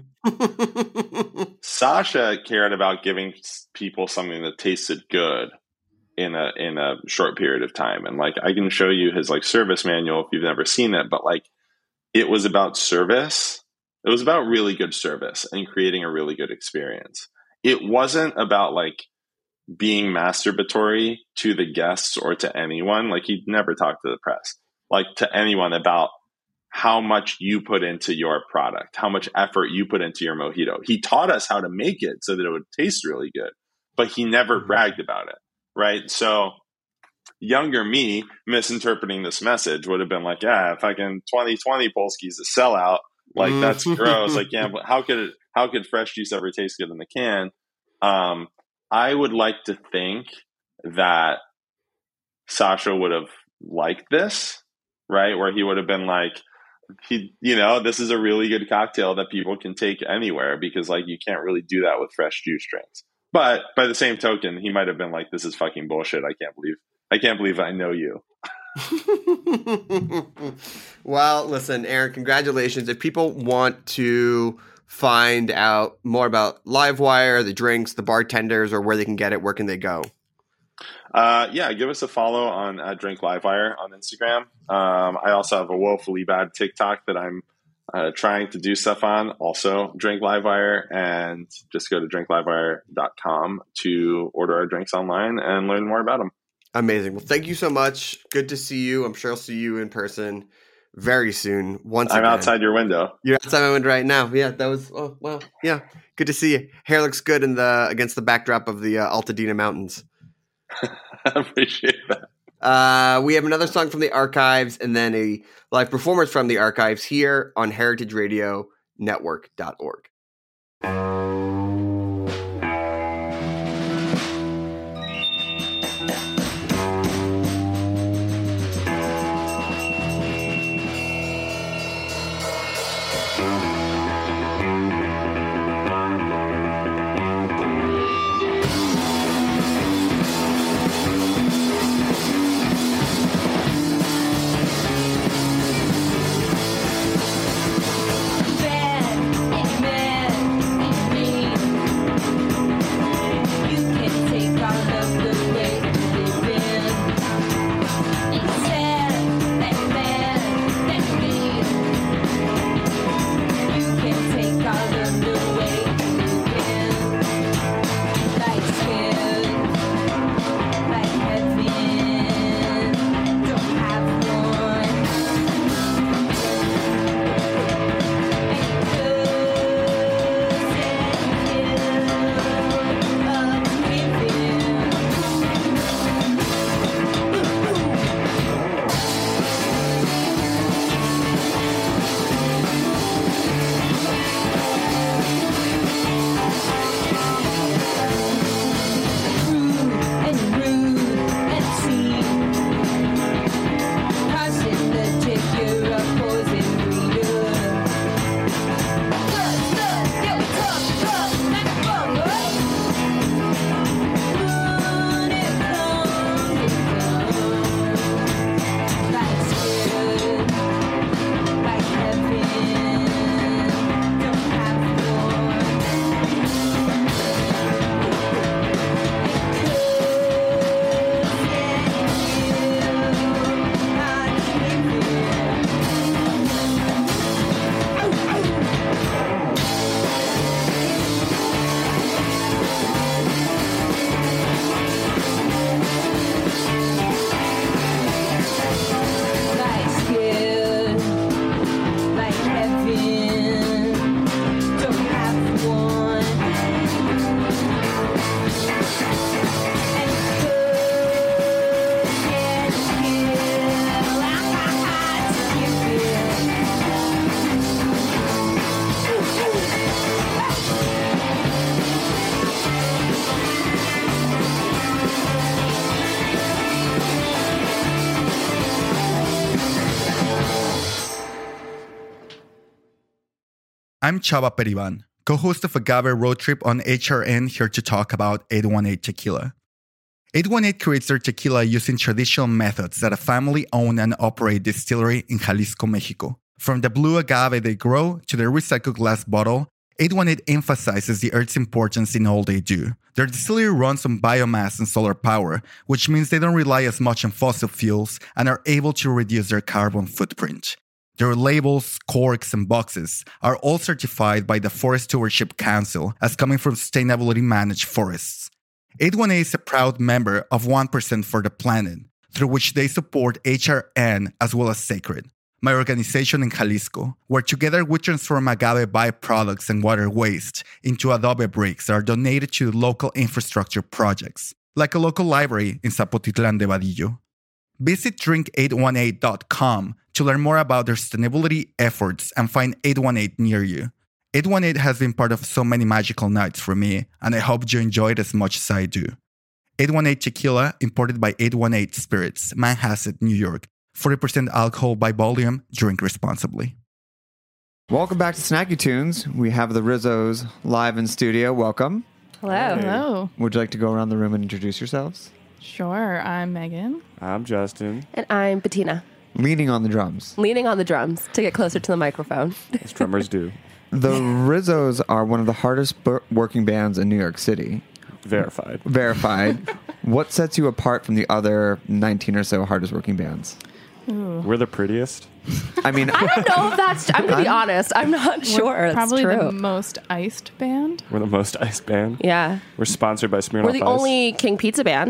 Sasha cared about giving people something that tasted good in a in a short period of time. And like I can show you his like service manual if you've never seen it, but like it was about service. It was about really good service and creating a really good experience. It wasn't about like being masturbatory to the guests or to anyone. Like he'd never talk to the press, like to anyone about how much you put into your product, how much effort you put into your mojito. He taught us how to make it so that it would taste really good, but he never bragged about it, right? So younger me misinterpreting this message would have been like, yeah, fucking twenty twenty Polsky's a sellout. Like that's gross. Like, yeah, but how could it, how could fresh juice ever taste good in the can? Um, I would like to think that Sasha would have liked this, right? Where he would have been like, he, you know, this is a really good cocktail that people can take anywhere, because like you can't really do that with fresh juice drinks. But by the same token, he might have been like, this is fucking bullshit. I can't believe, I can't believe I know you. Well, listen, Aaron, congratulations. If people want to find out more about Livewire, the drinks, the bartenders, or where they can get it, where can they go? Uh, yeah, give us a follow on uh, Drink Livewire on Instagram. Um, I also have a woefully bad TikTok that I'm uh, trying to do stuff on. Also, Drink Livewire, and just go to drink livewire dot com to order our drinks online and learn more about them. Amazing. Well, thank you so much. Good to see you. I'm sure I'll see you in person very soon. Once I'm again. outside your window. You're outside my window right now. Yeah, that was, oh, well, yeah. Good to see you. Hair looks good in the against the backdrop of the uh, Altadena Mountains. I appreciate that. Uh, we have another song from the archives and then a live performance from the archives here on heritage radio network dot org. I'm Chava Periban, co-host of Agave Road Trip on H R N, here to talk about eight one eight Tequila. eight one eight creates their tequila using traditional methods at a family-owned and operated distillery in Jalisco, Mexico. From the blue agave they grow to their recycled glass bottle, eight one eight emphasizes the earth's importance in all they do. Their distillery runs on biomass and solar power, which means they don't rely as much on fossil fuels and are able to reduce their carbon footprint. Their labels, corks, and boxes are all certified by the Forest Stewardship Council as coming from sustainably managed forests. eight one eight is a proud member of one percent for the Planet, through which they support H R N as well as Sacred, my organization in Jalisco, where together we transform agave byproducts and water waste into adobe bricks that are donated to local infrastructure projects, like a local library in Zapotitlan de Vadillo. Visit drink eight one eight dot com to learn more about their sustainability efforts and find eight one eight near you. eight one eight has been part of so many magical nights for me, and I hope you enjoy it as much as I do. eight one eight Tequila, imported by eight one eight Spirits, Manhasset, New York. forty percent alcohol by volume. Drink responsibly. Welcome back to Snacky Tunes. We have the Rizzos live in studio. Welcome. Hello. Hello. Would you like to go around the room and introduce yourselves? Sure. I'm Megan. I'm Justin. And I'm Bettina. Leaning on the drums. Leaning on the drums to get closer to the microphone. As drummers do. The Rizzos are one of the hardest b- working bands in New York City. Verified. Verified. What sets you apart from the other nineteen or so hardest working bands? Ooh. We're the prettiest. I mean, I don't know if that's. I'm gonna be honest. I'm not sure. We're probably that's true. the most iced band. We're the most iced band. Yeah. We're sponsored by Smirnoff We're the Ice. only King Pizza band.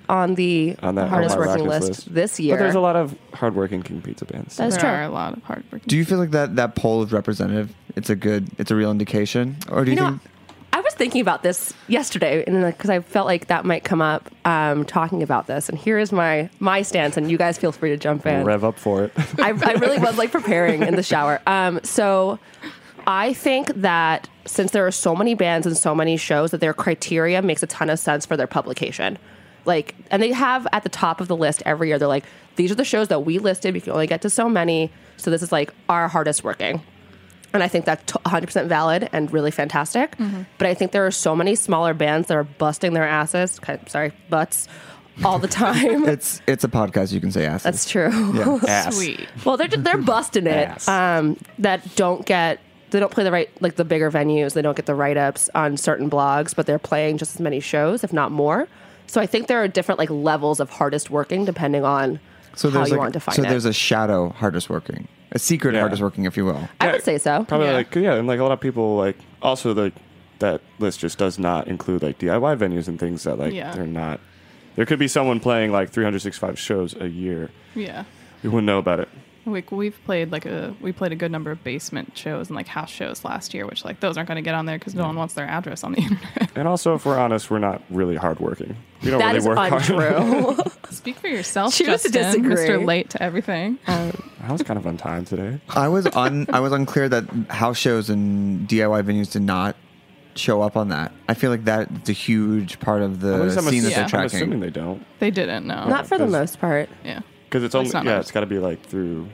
on the On that hardest Oh My working Rockets list, list. this year. But there's a lot of hardworking King Pizza bands. That's there true. are a lot of hard work. Do you feel like that that poll is representative? It's a good, it's a real indication, or do you, You know, think? I was thinking about this yesterday, and because I felt like that might come up, um, talking about this. And here is my my stance, and you guys feel free to jump in. Rev up for it. I, I really was like preparing in the shower. Um, so I think that since there are so many bands and so many shows, that their criteria makes a ton of sense for their publication. Like, and they have at the top of the list every year. They're like, these are the shows that we listed. We can only get to so many. So this is like our hardest working. And I think that's one hundred percent valid and really fantastic. Mm-hmm. But I think there are so many smaller bands that are busting their asses, kind of, sorry, butts, all the time. It's it's a podcast. You can say asses. That's true. Yeah. Ass. Sweet. Well, they're they're busting it. Ass. Um, that don't get they don't play the right like the bigger venues. They don't get the write ups on certain blogs, but they're playing just as many shows, if not more. So I think there are different like levels of hardest working depending on So how there's you like, want to define so it. there's a shadow hardest working, a secret Yeah. hardest working, if you will. I Yeah, would say so. Probably Yeah. like yeah, and like a lot of people like also like that list just does not include like D I Y venues and things that like Yeah. they're not. There could be someone playing like three hundred sixty-five shows a year. Yeah. We wouldn't know about it. Like we've played like a we played a good number of basement shows and like house shows last year, which like those aren't going to get on there because no one wants their address on the internet. And also, if we're honest, we're not really hardworking. We don't That really is work hard. untrue. Speak for yourself, Choose to Justin, disagree. Mister Late to everything. I was kind of on time today. I was un I was unclear that house shows and D I Y venues did not show up on that. I feel like that's a huge part of the At least I'm, scene that assu- they're Yeah. I'm tracking. assuming they don't, They didn't know. Not for the because- most part. yeah. because it's That's only not yeah, ours. it's got to be like through.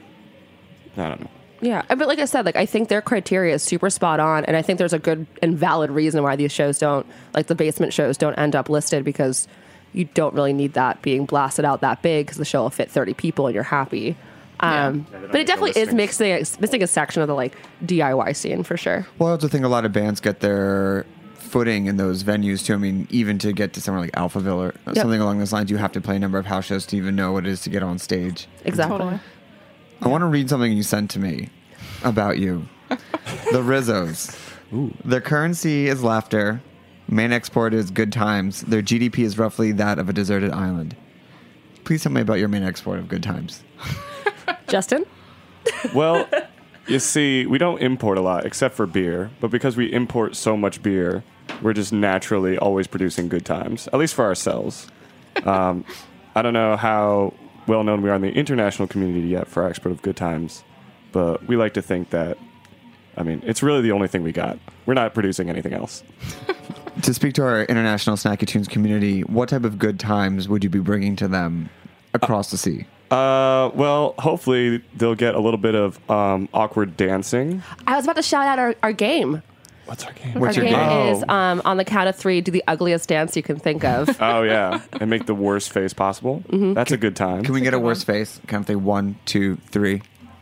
I don't know. Yeah, but like I said, like I think their criteria is super spot on, and I think there's a good and valid reason why these shows don't, like the basement shows, don't end up listed because you don't really need that being blasted out that big because the show will fit thirty people and you're happy. Um, Yeah, they don't but it make the definitely is listings. mixing missing a section of the like D I Y scene for sure. Well, I also think a lot of bands get their footing in those venues too. I mean, even to get to somewhere like Alphaville or something along those lines, you have to play a number of house shows to even know what it is to get on stage. Exactly. Totally. I want to read something you sent to me about you. The Rizzos. Their currency is laughter. Main export is good times. Their G D P is roughly that of a deserted island. Please tell me about your main export of good times. Justin, Well, you see, we don't import a lot except for beer, but because we import so much beer, we're just naturally always producing good times, at least for ourselves. Um, I don't know how well known we are in the international community yet for our export of good times, but we like to think that, I mean, it's really the only thing we got. We're not producing anything else. To speak to our international Snacky Tunes community, what type of good times would you be bringing to them across the sea? Uh, well, hopefully they'll get a little bit of um, awkward dancing. I was about to shout out our, our game. What's our game? What's our your game game? is um, on the count of three, do the ugliest dance you can think of. Oh, yeah. And make the worst face possible. That's a good time. Can we get a worse face? Kind of say one, two, three.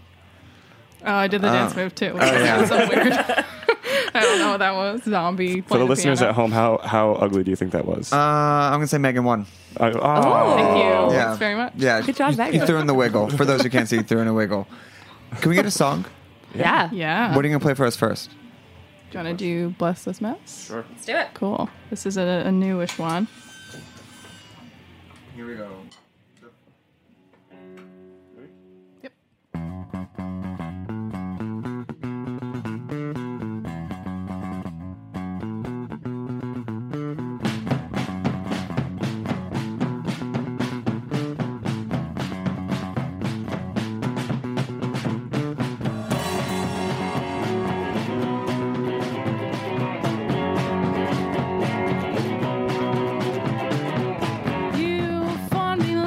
Oh, I did the dance move too. Which yeah. was so weird. I don't know what that was. Zombie. For the listeners at home, how how ugly do you think that was? Uh, I'm going to say Megan one. Uh, oh, Thank you. Yeah. Thanks very much. Yeah. Good job, you, Megan. you threw in the wiggle. For those who can't see, you threw in a wiggle. Can we get a song? Yeah. Yeah. What are you going to play for us first? Do you want to do Bless This Mess? Sure. Let's do it. Cool. This is a, a newish one. Here we go. Yep. You formed me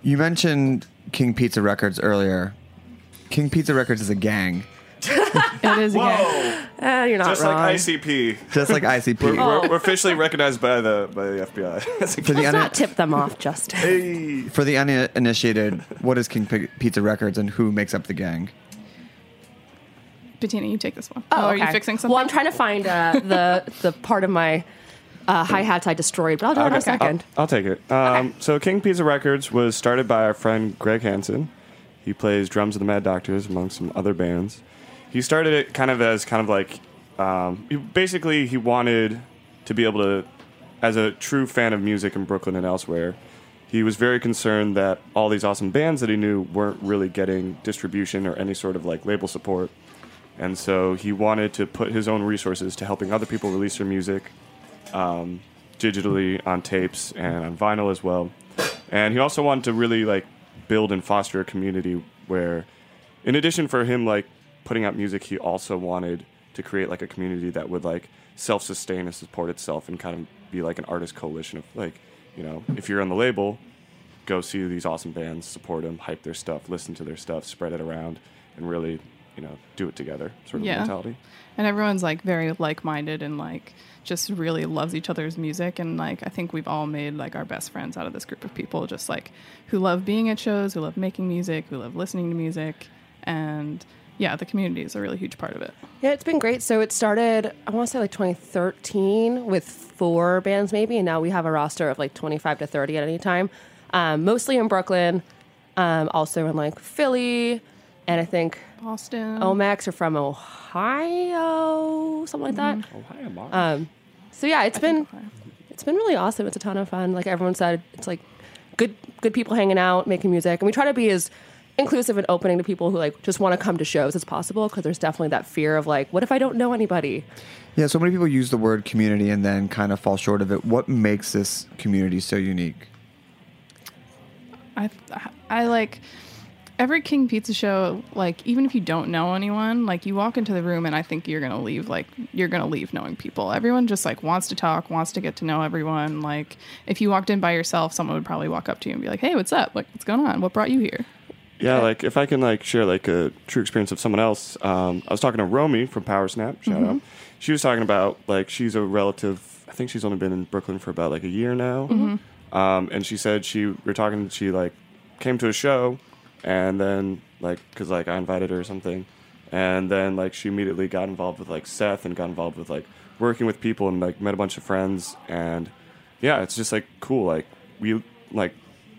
You mentioned King Pizza Records earlier. King Pizza Records is a gang, It is a gang. Eh, you're not Just wrong. like I C P. just like I C P. We're, we're, we're officially recognized by the by the F B I. For the, Let's un- not tip them off, Justin. Hey. for the uninitiated, what is King P- Pizza Records and who makes up the gang? Bettina, you take this one. Oh, are you okay. fixing something? Well, I'm trying to find uh, the the part of my uh, hi hats I destroyed, but I'll do it in a Okay, second. I'll, I'll take it. Um, So King Pizza Records was started by our friend Greg Hansen. He plays drums of the Mad Doctors, among some other bands. He started it kind of as kind of like, um, he, basically he wanted to be able to, as a true fan of music in Brooklyn and elsewhere, he was very concerned that all these awesome bands that he knew weren't really getting distribution or any sort of like label support. And so he wanted to put his own resources to helping other people release their music um, digitally on tapes and on vinyl as well. And he also wanted to really like build and foster a community where, in addition for him like putting out music, he also wanted to create like a community that would like self-sustain and support itself and kind of be like an artist coalition of like, you know, if you're on the label, go see these awesome bands, support them, hype their stuff, listen to their stuff, spread it around, and really, you know, do it together sort of Yeah. mentality. And everyone's like very like-minded and like just really loves each other's music. And like I think we've all made like our best friends out of this group of people, just like who love being at shows, who love making music, who love listening to music. And yeah, the community is a really huge part of it. Yeah, it's been great. So it started, I want to say like twenty thirteen with four bands maybe, and now we have a roster of like twenty-five to thirty at any time. Um, mostly in Brooklyn, um, also in like Philly, and I think Boston. Omax are from Ohio, something like that. Ohio, Mark. Um, so yeah, it's been it's been really awesome. It's a ton of fun. Like everyone said, it's like good good people hanging out, making music, and we try to be as inclusive and opening to people who like just want to come to shows as possible, because there's definitely that fear of like, what if I don't know anybody? Yeah, so many people use the word community and then kind of fall short of it. What makes this community so unique? I I like every King Pizza show, like even if you don't know anyone, like you walk into the room and I think you're gonna leave like you're gonna leave knowing people. Everyone just like wants to talk, wants to get to know everyone. Like if you walked in by yourself, someone would probably walk up to you and be like, "Hey, what's up? Like what's going on? What brought you here?" Yeah, like if I can like share like a true experience of someone else. Um, I was talking to Romy from Power Snap. Shout out. She was talking about like she's a relative. I think she's only been in Brooklyn for about like a year now. Um, and she said she we were talking. She like came to a show, and then like because like I invited her or something, and then like she immediately got involved with like Seth and got involved with like working with people and like met a bunch of friends. And yeah, it's just like cool. Like we like.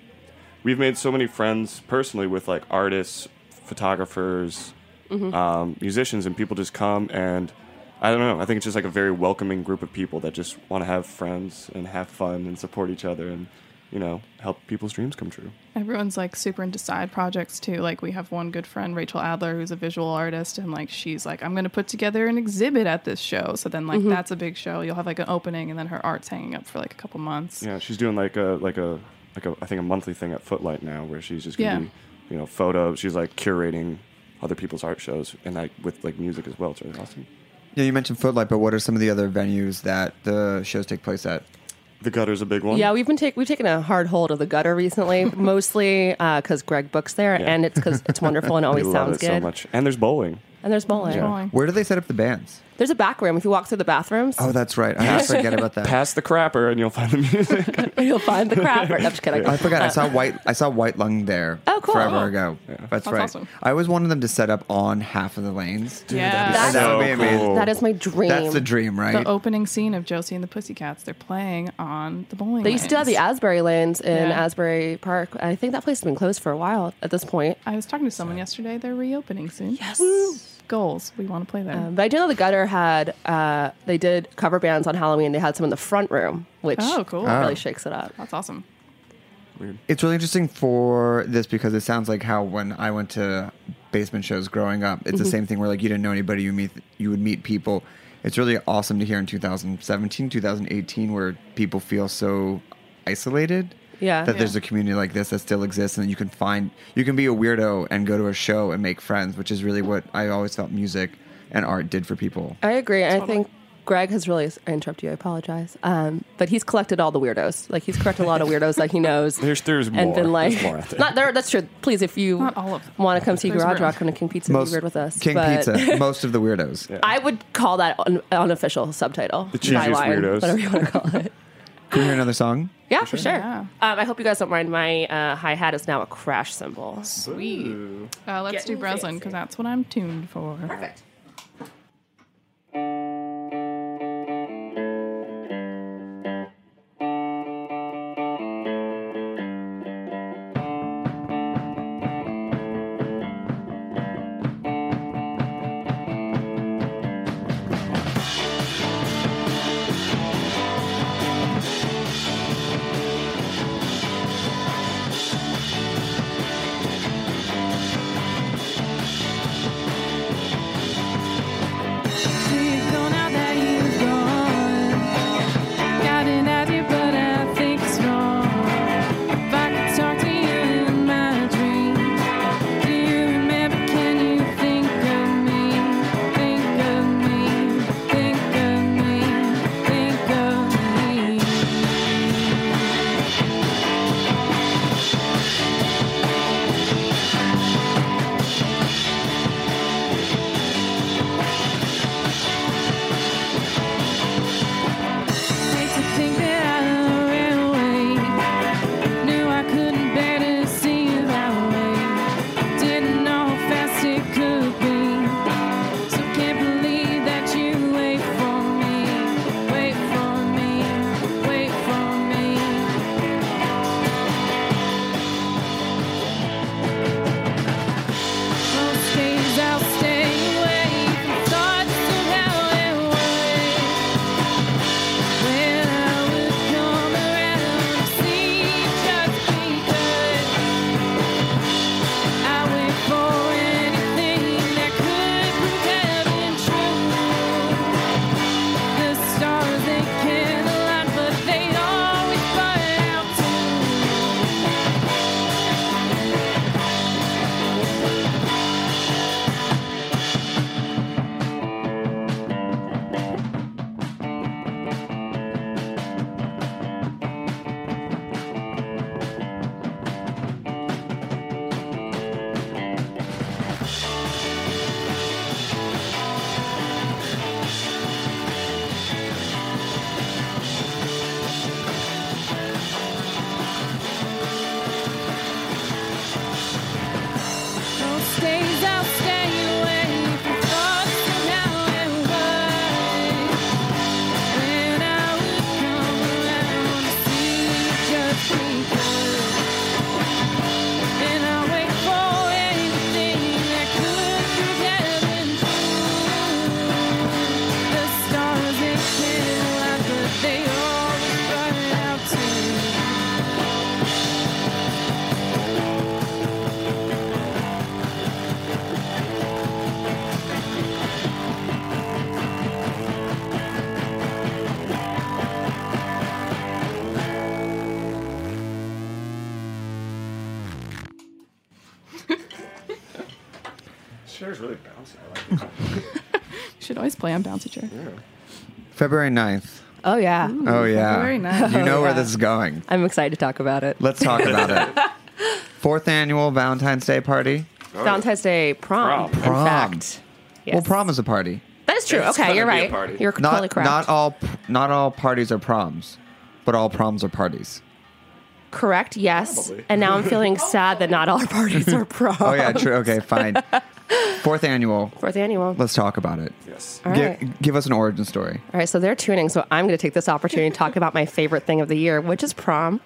We've made so many friends personally with like artists, photographers, um, musicians, and people just come and I don't know. I think it's just like a very welcoming group of people that just want to have friends and have fun and support each other and, you know, help people's dreams come true. Everyone's like super into side projects too. Like we have one good friend, Rachel Adler, who's a visual artist, and like she's like, I'm gonna put together an exhibit at this show. So then like that's a big show. You'll have like an opening, and then her art's hanging up for like a couple months. Yeah, she's doing like a like a like a I think a monthly thing at Footlight now where she's just gonna Yeah. be, you know, photos. She's like curating other people's art shows and like with like music as well. It's really awesome. Yeah, you mentioned Footlight, but what are some of the other venues that the shows take place at? The Gutter's a big one. Yeah, we've been take we've taken a hard hold of the Gutter recently, mostly because Greg books there, Yeah. and it's because it's wonderful and we always love sounds it good. so much. And there's bowling. And there's bowling. Bowling. Where do they set up the bands? There's a back room. If you walk through the bathrooms, Oh, that's right. I always forget about that. Pass the crapper and you'll find the music. you'll find the crap. I'm just kidding. I forgot. I saw White. I saw White Lung there. Oh, cool. Forever Oh. ago. That's, That's right. awesome. I always wanted them to set up on half of the lanes. Yeah. That's- that would be so amazing. cool. That is my dream. That's the dream, right? The opening scene of Josie and the Pussycats, they're playing on the bowling They used to have the lanes. Asbury lanes in Yeah. Asbury Park. I think that place has been closed for a while at this point. I was talking to someone yesterday. They're reopening soon. Yes. Goals. We want to play there. Um, but I do know the Gutter had, uh, they did cover bands on Halloween. They had some in the front room, which Oh, cool. really Oh. shakes it up. That's awesome. It's really interesting for this because it sounds like how when I went to basement shows growing up, it's the same thing where like you didn't know anybody, you meet you would meet people. It's really awesome to hear in two thousand seventeen, two thousand eighteen where people feel so isolated. Yeah. That there's a community like this that still exists and that you can find you can be a weirdo and go to a show and make friends, which is really what I always felt music and art did for people. I agree. And I think Greg has really I interrupt you. I apologize. Um, but he's collected all the weirdos. Like he's collected a lot of weirdos that he knows. There's there's more. And been like, There's more out there. not there. That's true. Please, if you Not all of them. want to come see There's Garage room. Rock, come to King Pizza, Most be weird with us. King But Pizza. Most of the weirdos. I would call that an unofficial subtitle. The cheesiest byline, weirdos. whatever you want to call it. Can we hear another song? Yeah, for sure. Yeah. Um, I hope you guys don't mind. My uh, hi hat is now a crash cymbal. Sweet. Uh, let's Getting do Breslin fancy. because that's what I'm tuned for. Perfect. chair's really bouncy. I like it. You should always play on bouncy chair. February ninth. Oh, yeah. Oh, yeah. Very nice. You know Oh, where yeah. this is going. I'm excited to talk about it. Let's talk about it. Fourth annual Valentine's Day party. Valentine's Day prom. Prom. In Prom. fact. Yes. Well, prom is a party. That is true. It's Okay, gonna you're be a right. party. You're Not totally correct. not all not all parties are proms, but all proms are parties. Correct, yes. Probably. And now I'm feeling sad that not all our parties are prom. Oh yeah, true. Okay, fine. Fourth annual. Fourth annual. Let's talk about it. Yes. All Gi- right. Give us an origin story. All right, so they're tuning. So I'm going to take this opportunity to talk about my favorite thing of the year, which is prom.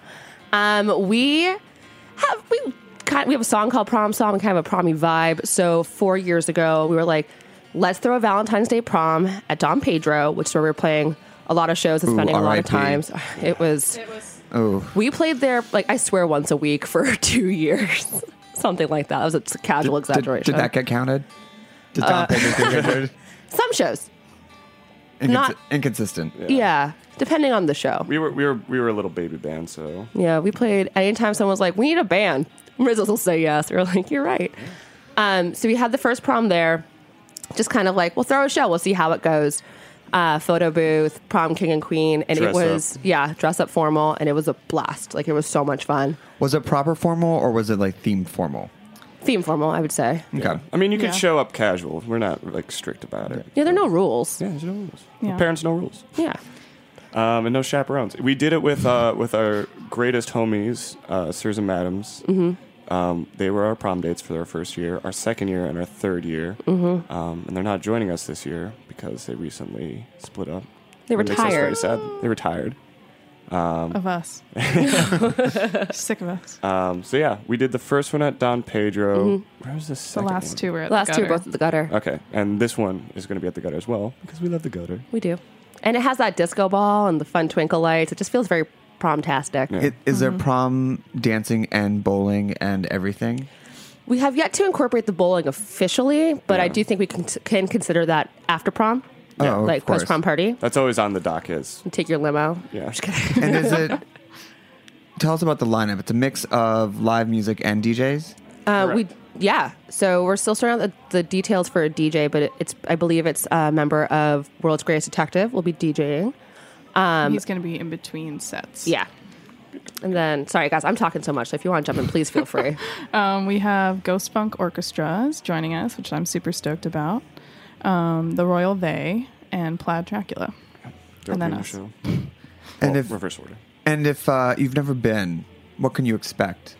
Um, we have we kind we have a song called Prom Song, kind of a promy vibe. So four years ago, we were like, let's throw a Valentine's Day prom at Don Pedro, which is where we were playing a lot of shows and Ooh, spending a lot of R I P. times. It was. It was. Oh, We played there, like I swear, once a week for two years, something like that. That was a casual did, exaggeration. did that get counted? Did Tom Pedro get counted? Some shows, Inconsi- Not- inconsistent. yeah, depending on the show. We were we were we were a little baby band, so Yeah, we played. Anytime someone was like, "We need a band," Rizzles will say yes. We're like, "You're right." Um, so we had the first prom there, just kind of like, we'll throw a show, we'll see how it goes. uh, photo booth, prom king and queen, and Dress it was up. yeah, dress up formal, and it was a blast. Like it was so much fun. Was it proper formal or was it like themed formal? Theme formal, I would say. Okay. I mean, you could Yeah. show up casual. We're not like strict about it. Yeah, there are no rules. Yeah, there's no rules. Yeah. Parents, no rules. Yeah. Um, and no chaperones. We did it with uh, with our greatest homies, uh, Sirs and Madams. Mm-hmm. Um, they were our prom dates for our first year, our second year, and our third year. Mm-hmm. Um, and they're not joining us this year because they recently split up. They It makes us very retired. sad. They retired. Of us. Sick of us. Um, so yeah, we did the first one at Don Pedro. Where was the The second last one? two were at The last the two were gutter. both at the gutter. Okay, and this one is going to be at the gutter as well because we love the gutter. We do. And it has that disco ball and the fun twinkle lights. It just feels very prom-tastic. Yeah. It, is Mm-hmm. there prom dancing and bowling and everything? We have yet to incorporate the bowling officially, but I Yeah. do think we can, can consider that after prom. Oh, of like course. post-prom party. That's always on the docket. You take your limo. Yeah. And is it? Tell us about the lineup. It's a mix of live music and D Js. Uh, we Correct. yeah. So we're still sorting out the, the details for a D J, but it, it's I believe it's a member of World's Greatest Detective will be DJing. He's going to be in between sets. Yeah. And then, sorry guys, I'm talking so much. So if you want to jump in, please feel free. Um, we have Ghost Funk Orchestras joining us, which I'm super stoked about. Um, the Royal They and Plaid Dracula. Dope And then radio us. show. And Well, if reverse order. and if uh, you've never been, what can you expect?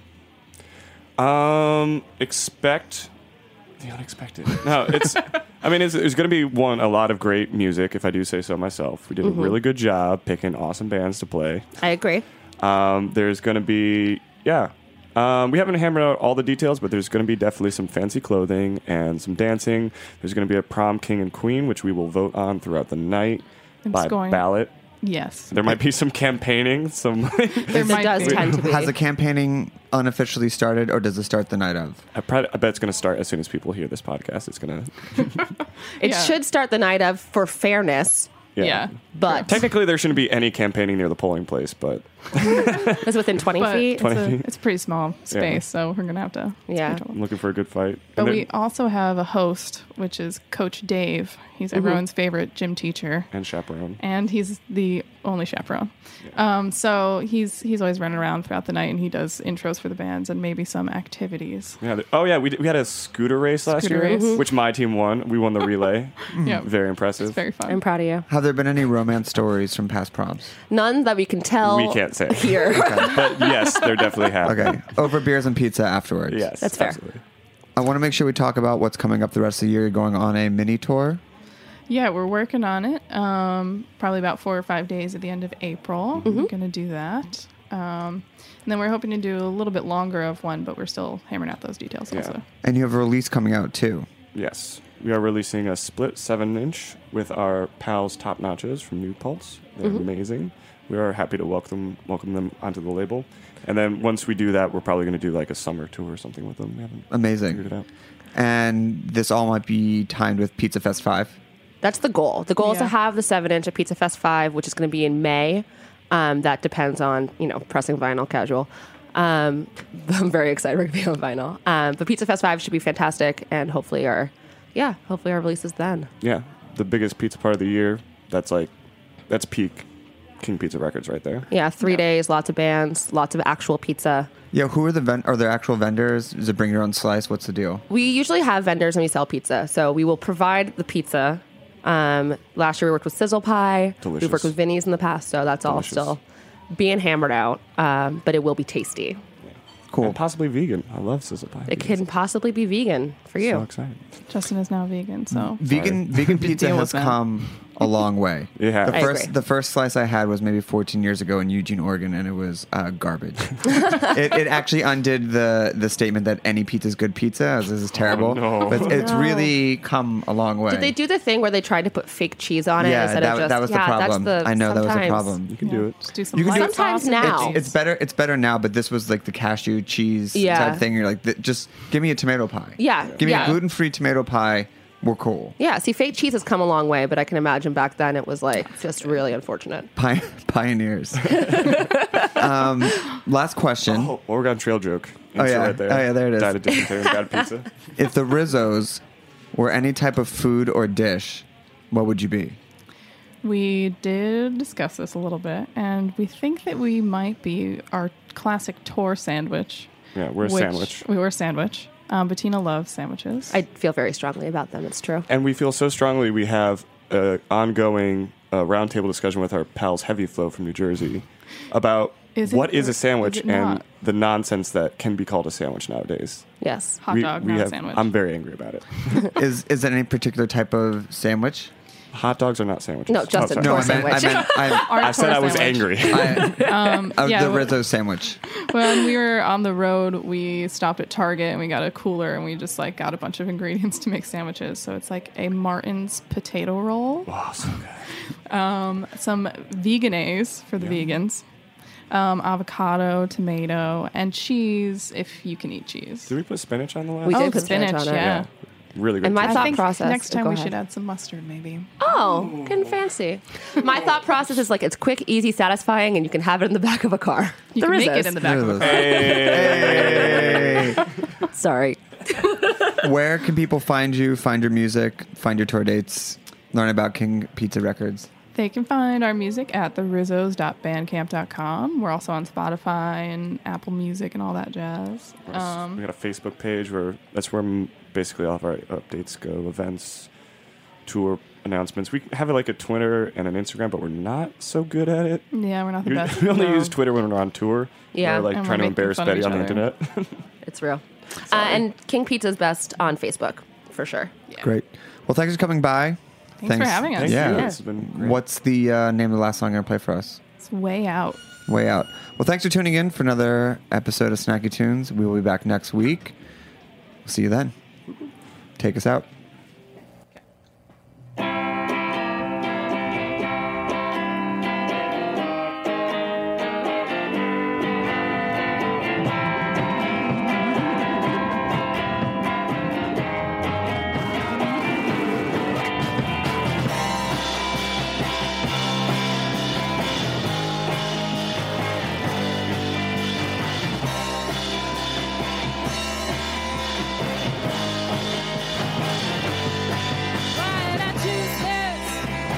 Um, expect the unexpected. No, it's. I mean, it's, there's going to be one a lot of great music, if I do say so myself. We did Mm-hmm. a really good job picking awesome bands to play. I agree. Um, there's going to be yeah. Um, we haven't hammered out all the details, but there's going to be definitely some fancy clothing and some dancing. There's going to be a prom king and queen, which we will vote on throughout the night It's by going- ballot. Yes. There might be some campaigning, some. There It might does be. tend to be. Has the campaigning unofficially started, or does it start the night of? I, probably, I bet it's going to start as soon as people hear this podcast. It's going to. It Yeah. should start the night of for fairness, Yeah. but Technically, there shouldn't be any campaigning near the polling place, but it's within twenty But feet. it's, twenty a, feet. it's a pretty small space, so we're going to have to Yeah. schedule. I'm looking for a good fight. But And we then- also have a host, which is Coach Dave. He's Mm-hmm. everyone's favorite gym teacher. and chaperone. And he's the only chaperone. Um, so he's he's always running around throughout the night, and he does intros for the bands and maybe some activities. Yeah. the- Oh yeah, we did, we had a scooter race last Scooter year, race. Mhm. which my team won. We won the relay. Yeah, Very impressive. it's very fun. I'm proud of you. Have there been any romance stories from past proms? None that we can tell. We can't say. here. But yes, there definitely have. Okay, over beers and pizza afterwards. Yes, That's fair. absolutely. I want to make sure we talk about what's coming up the rest of the year. You're going on a mini tour. Yeah, we're working on it. Um, probably about four or five days at the end of April. Mm-hmm. We're going to do that. Um, and then we're hoping to do a little bit longer of one, but we're still hammering out those details Yeah. also. And you have a release coming out too. Yes, we are releasing a split seven inch with our pals Top Notches from New Pulse. They're Mm-hmm. amazing. We are happy to welcome welcome them onto the label. And then once we do that, we're probably going to do like a summer tour or something with them. We haven't figured Amazing. it out. And this all might be timed with Pizza Fest five. That's the goal. The goal is to Yeah. have the seven inch at Pizza Fest five, which is going to be in May. Um, that depends on, you know, pressing vinyl casual. Um, I'm very excited we're going to be on vinyl. Um, but Pizza Fest five should be fantastic, and hopefully our, yeah, hopefully our release is then. Yeah, the biggest pizza part of the year. That's like, that's peak King Pizza Records right there. Yeah, three days, lots of bands, lots of actual pizza. Yeah, who are the ven- are there actual vendors? Is it bring your own slice? What's the deal? We usually have vendors when we sell pizza, so we will provide the pizza. Um, last year we worked with Sizzle Pie. Delicious. We've worked with Vinny's in the past, so that's Delicious. all still being hammered out. Um, but it will be tasty. Cool. And possibly vegan. I love sizzle pie. It can possibly be vegan for you. So excited. Justin is now vegan, so Vegan vegan pizza Deal has with that. come a long way. It has. The I first agree. the first slice I had was maybe fourteen years ago in Eugene, Oregon, and it was uh, garbage. it, it actually undid the the statement that any pizza is good pizza. As this is terrible, Oh, no. but it's No. really come a long way. Did they do the thing where they tried to put fake cheese on it Yeah, instead that, of just that was the yeah, problem. That's the, I know that was the sometimes- problem. You can yeah, do it. just do some You can do light it- Sometimes sauce and now. cheese. It's better. It's better now, but this was like the cashew cheese Yeah. type thing. You're like, th- just give me a tomato pie. Yeah, give me yeah. a gluten free tomato pie. We're cool. Yeah, see, fake cheese has come a long way, but I can imagine back then it was like just really unfortunate. Pi- pioneers. um, last question: Oh, Oregon Trail joke. Oh, Answer yeah. right there. Oh, yeah, there it is. Died of dysentery and bad pizza. If the Rizzos were any type of food or dish, what would you be? We did discuss this a little bit, and we think that we might be our classic tour sandwich. Yeah, we're a which- sandwich. We were a sandwich. Um, Bettina loves sandwiches. I feel very strongly about them. It's true. And we feel so strongly we have an ongoing uh, roundtable discussion with our pals Heavy Flow from New Jersey about Is it what is or a sandwich is it and not? the nonsense that can be called a sandwich nowadays. Yes. Hot We- dog, we not have- a sandwich. I'm very angry about it. Is is it any particular type of sandwich? Hot dogs are not sandwiches. No, just Oh, a sorry. tour I meant, I sandwich. meant I, Our I said tour I was sandwich. angry. I, Um, of yeah, the w- Rizzo sandwich. when we were on the road, we stopped at Target and we got a cooler and we just like got a bunch of ingredients to make sandwiches. So it's like a Martin's potato roll, Oh, so good. um, some veganese for the vegans, um, avocado, tomato, and cheese if you can eat cheese. Did we put spinach on the last? We Oh, did put spinach spinach, on it. yeah. Really good. And my I thought think process. next time go we ahead. should add some mustard, maybe. Oh, getting fancy. My thought process is like it's quick, easy, satisfying, and you can have it in the back of a car. You the can make Rizzos. it in the back of a car. Hey. Sorry. Where can people find you, find your music, find your tour dates, learn about King Pizza Records? They can find our music at the rizzos dot bandcamp dot com. We're also on Spotify and Apple Music and all that jazz. Um, we got a Facebook page where that's where mm, basically all of our updates go, events, tour announcements. We have like a Twitter and an Instagram, but we're not so good at it. yeah, we're not the We best. we only no. use Twitter when we're on tour. Yeah. Or like And we're trying to making embarrass fun of Betty each on the other. internet. It's real. Uh, and King Pizza's best on Facebook, for sure. Great. Well, thanks for coming by. Thanks, for having us. Thank Yeah. you. This has been great. What's the uh, name of the last song you're going to play for us? It's way out. Way Out. Well, thanks for tuning in for another episode of Snacky Tunes. We will be back next week. We'll see you then. Take us out. Why did I choose this?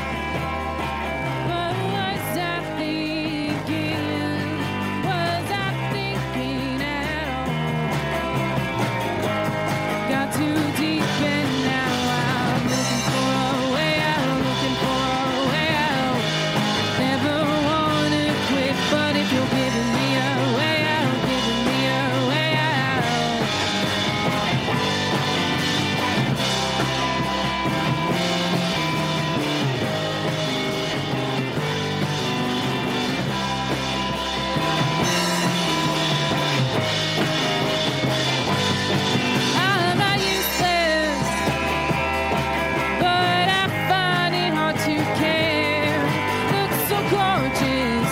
What was I thinking? Was I thinking at all? Got too deep and now I'm looking for a way out, looking for a way out. Never wanna quit, but if you're giving me a way out, giving me a way out. I'm not useless, but I find it hard to care. Look so gorgeous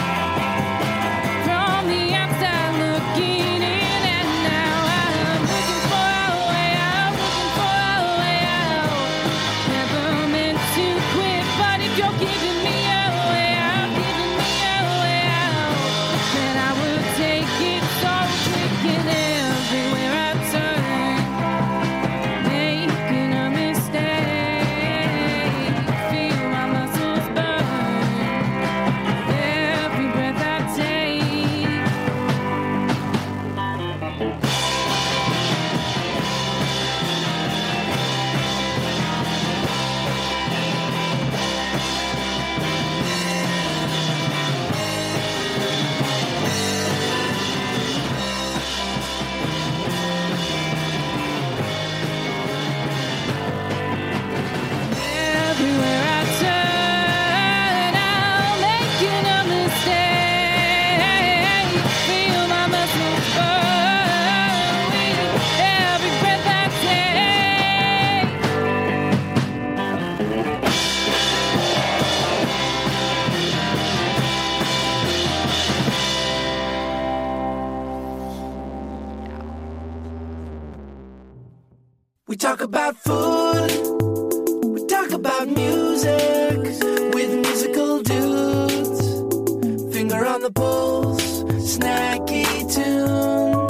from the outside looking in, and now I'm looking for a way out, looking for a way out. Never meant to quit, but if you're giving me a way out, giving me a way out, then I will take it so quick and everywhere I turn, making a mistake. Feel my muscles burn every breath I take. Everywhere I turn, I'm making a mistake. Feel my muscles burn with every breath I take. We talk about food, we talk about music with musical dudes. Finger on the pulse, snacky tunes.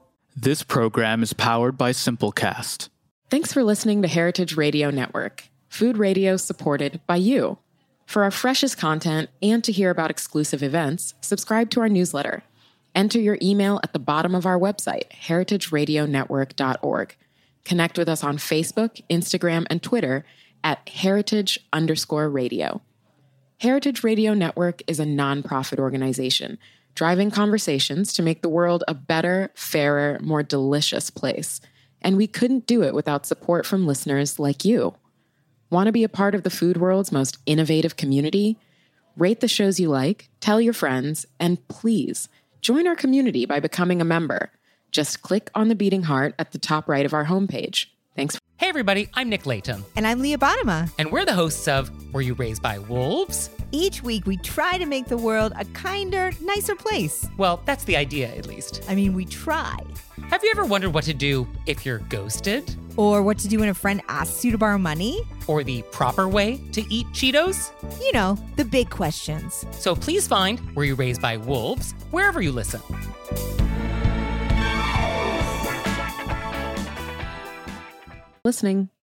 This program is powered by Simplecast. Thanks for listening to Heritage Radio Network. Food radio supported by you. For our freshest content and to hear about exclusive events, subscribe to our newsletter. Enter your email at the bottom of our website, heritage radio network dot org. Connect with us on Facebook, Instagram, and Twitter at heritage underscore radio. Heritage Radio Network is a nonprofit organization driving conversations to make the world a better, fairer, more delicious place. And we couldn't do it without support from listeners like you. Want to be a part of the food world's most innovative community? Rate the shows you like, tell your friends, and please join our community by becoming a member. Just click on the beating heart at the top right of our homepage. Thanks. Hey everybody, I'm Nick Layton. And I'm Leah Bottima. And we're the hosts of Were You Raised by Wolves? Each week we try to make the world a kinder, nicer place. Well, that's the idea, at least. I mean, we try. Have you ever wondered what to do if you're ghosted? Or what to do when a friend asks you to borrow money? Or the proper way to eat Cheetos? You know, the big questions. So please find Were You Raised by Wolves wherever you listen. Listening.